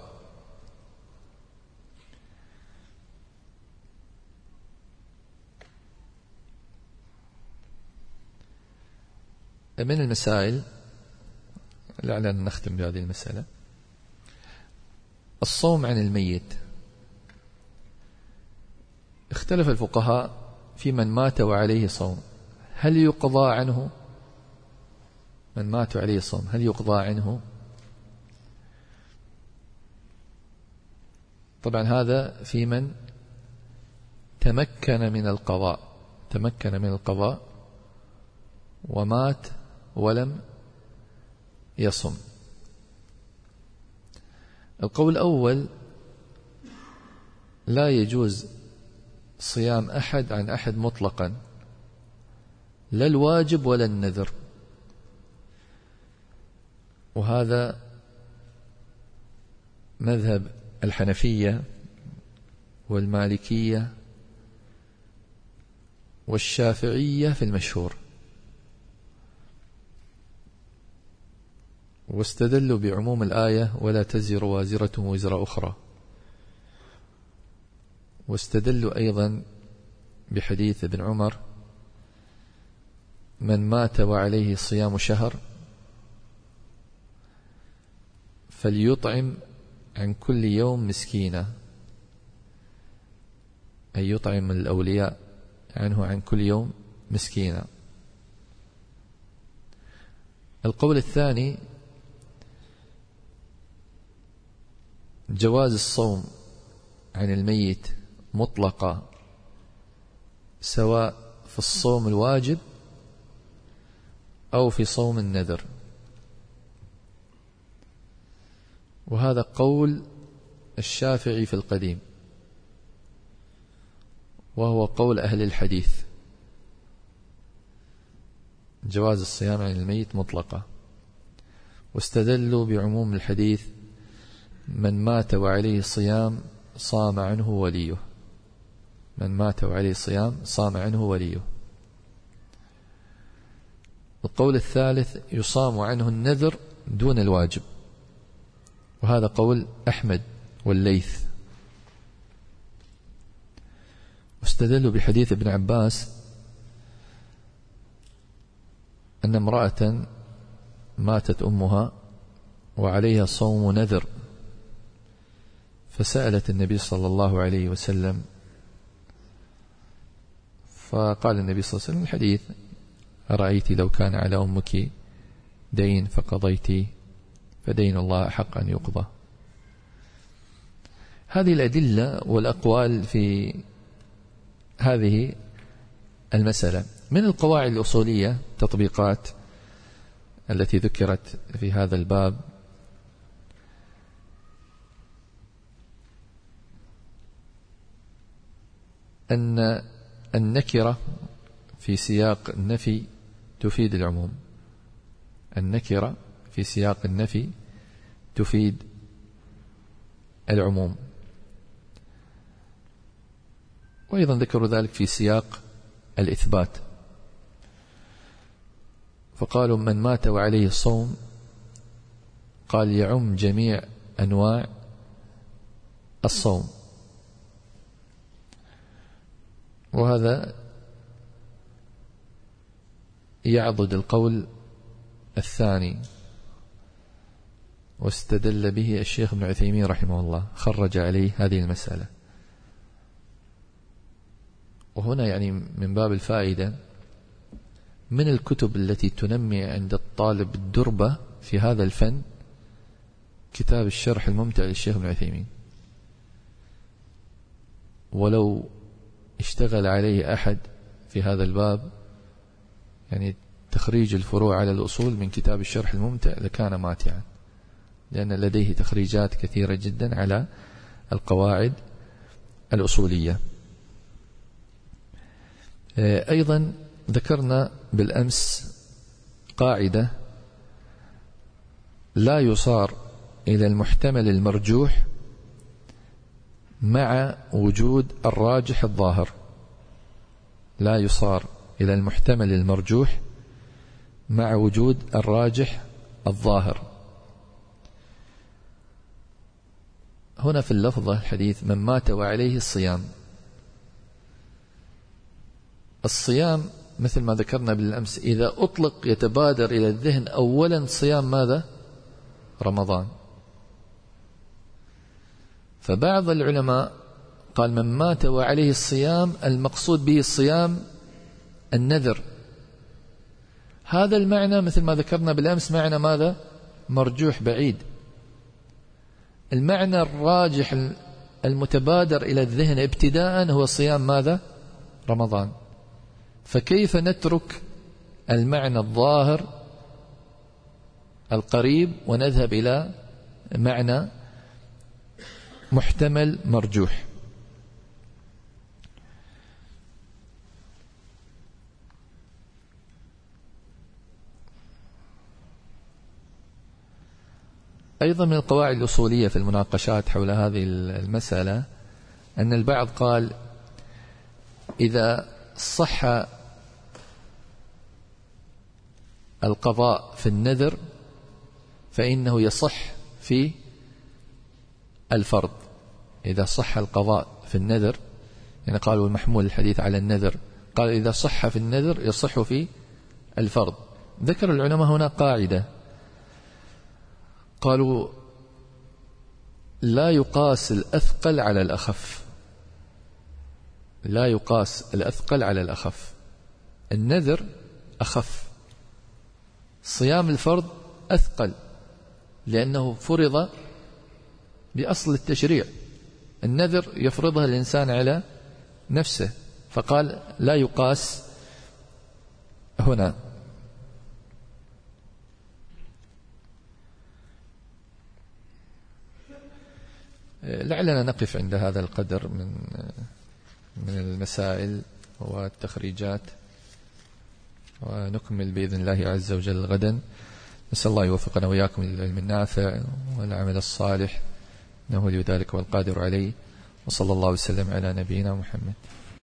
من المسائل لعلنا نختم بهذه المسألة: الصوم عن الميت. اختلف الفقهاء في من مات وعليه صوم، هل يقضى عنه؟ من مات وعليه صوم هل يقضى عنه؟ طبعا هذا في من تمكن من القضاء، تمكن من القضاء ومات ولم يصم. القول الأول: لا يجوز صيام أحد عن أحد مطلقا، لا الواجب ولا النذر. وهذا مذهب الحنفية والمالكية والشافعية في المشهور، واستدلوا بعموم الآية: ولا تزر وازرة وزر أخرى. واستدلوا أيضا بحديث ابن عمر: من مات وعليه صيام شهر فليطعم عن كل يوم مسكينا، أي يطعم الأولياء عنه عن كل يوم مسكينا. القول الثاني: جواز الصوم عن الميت مطلقة، سواء في الصوم الواجب أو في صوم النذر. وهذا قول الشافعي في القديم، وهو قول أهل الحديث، جواز الصيام عن الميت مطلقة. واستدلوا بعموم الحديث: من مات وعليه الصيام صام عنه وليه. من مات وعليه الصيام صام عنه وليه. القول الثالث: يصام عنه النذر دون الواجب، وهذا قول أحمد والليث. واستدلوا بحديث ابن عباس أن امرأة ماتت أمها وعليها صوم نذر، فسألت النبي صلى الله عليه وسلم، فقال النبي صلى الله عليه وسلم الحديث: أرأيت لو كان على أمك دين فقضيت فدين الله أحق أن يقضى. هذه الأدلة والأقوال في هذه المسألة. من القواعد الأصولية تطبيقات التي ذكرت في هذا الباب: أن النكرة في سياق النفي تفيد العموم. النكرة في سياق النفي تفيد العموم. وأيضا ذكروا ذلك في سياق الإثبات، فقالوا: من مات وعليه الصوم، قال يعم جميع أنواع الصوم. وهذا يعضد القول الثاني، واستدل به الشيخ ابن عثيمين رحمه الله، خرج عليه هذه المسألة. وهنا يعني من باب الفائدة، من الكتب التي تنمي عند الطالب الدربة في هذا الفن كتاب الشرح الممتع للشيخ ابن عثيمين. ولو اشتغل عليه أحد في هذا الباب، يعني تخريج الفروع على الأصول من كتاب الشرح الممتع لكان ماتعا، لأن لديه تخريجات كثيرة جدا على القواعد الأصولية. أيضا ذكرنا بالأمس قاعدة: لا يصار إلى المحتمل المرجوح مع وجود الراجح الظاهر. لا يصار إلى المحتمل المرجوح مع وجود الراجح الظاهر. هنا في اللفظة الحديث: من مات وعليه الصيام. الصيام مثل ما ذكرنا بالأمس إذا أطلق يتبادر إلى الذهن أولا صيام ماذا؟ رمضان. فبعض العلماء قال: من مات وعليه الصيام المقصود به الصيام النذر. هذا المعنى مثل ما ذكرنا بالأمس معنى ماذا؟ مرجوح بعيد. المعنى الراجح المتبادر إلى الذهن ابتداء هو صيام ماذا؟ رمضان. فكيف نترك المعنى الظاهر القريب ونذهب إلى معنى محتمل مرجوح؟ أيضا من القواعد الأصولية في المناقشات حول هذه المسألة أن البعض قال: إذا صح القضاء في النذر فإنه يصح في الفرض. إذا صح القضاء في النذر، يعني قالوا المحمول الحديث على النذر، قال إذا صح في النذر يصح في الفرض. ذكر العلماء هنا قاعدة، قالوا: لا يقاس الأثقل على الأخف. لا يقاس الأثقل على الأخف. النذر أخف، صيام الفرض أثقل، لأنه فرض بأصل التشريع. النذر يفرضها الإنسان على نفسه، فقال لا يقاس هنا. لعلنا نقف عند هذا القدر من من المسائل والتخريجات، ونكمل بإذن الله عز وجل غدا. نسأل الله يوفقنا وإياكم للعلم النافع والعمل الصالح، إنه ولي ذلك والقادر عليه. وصلى الله وسلم على نبينا محمد.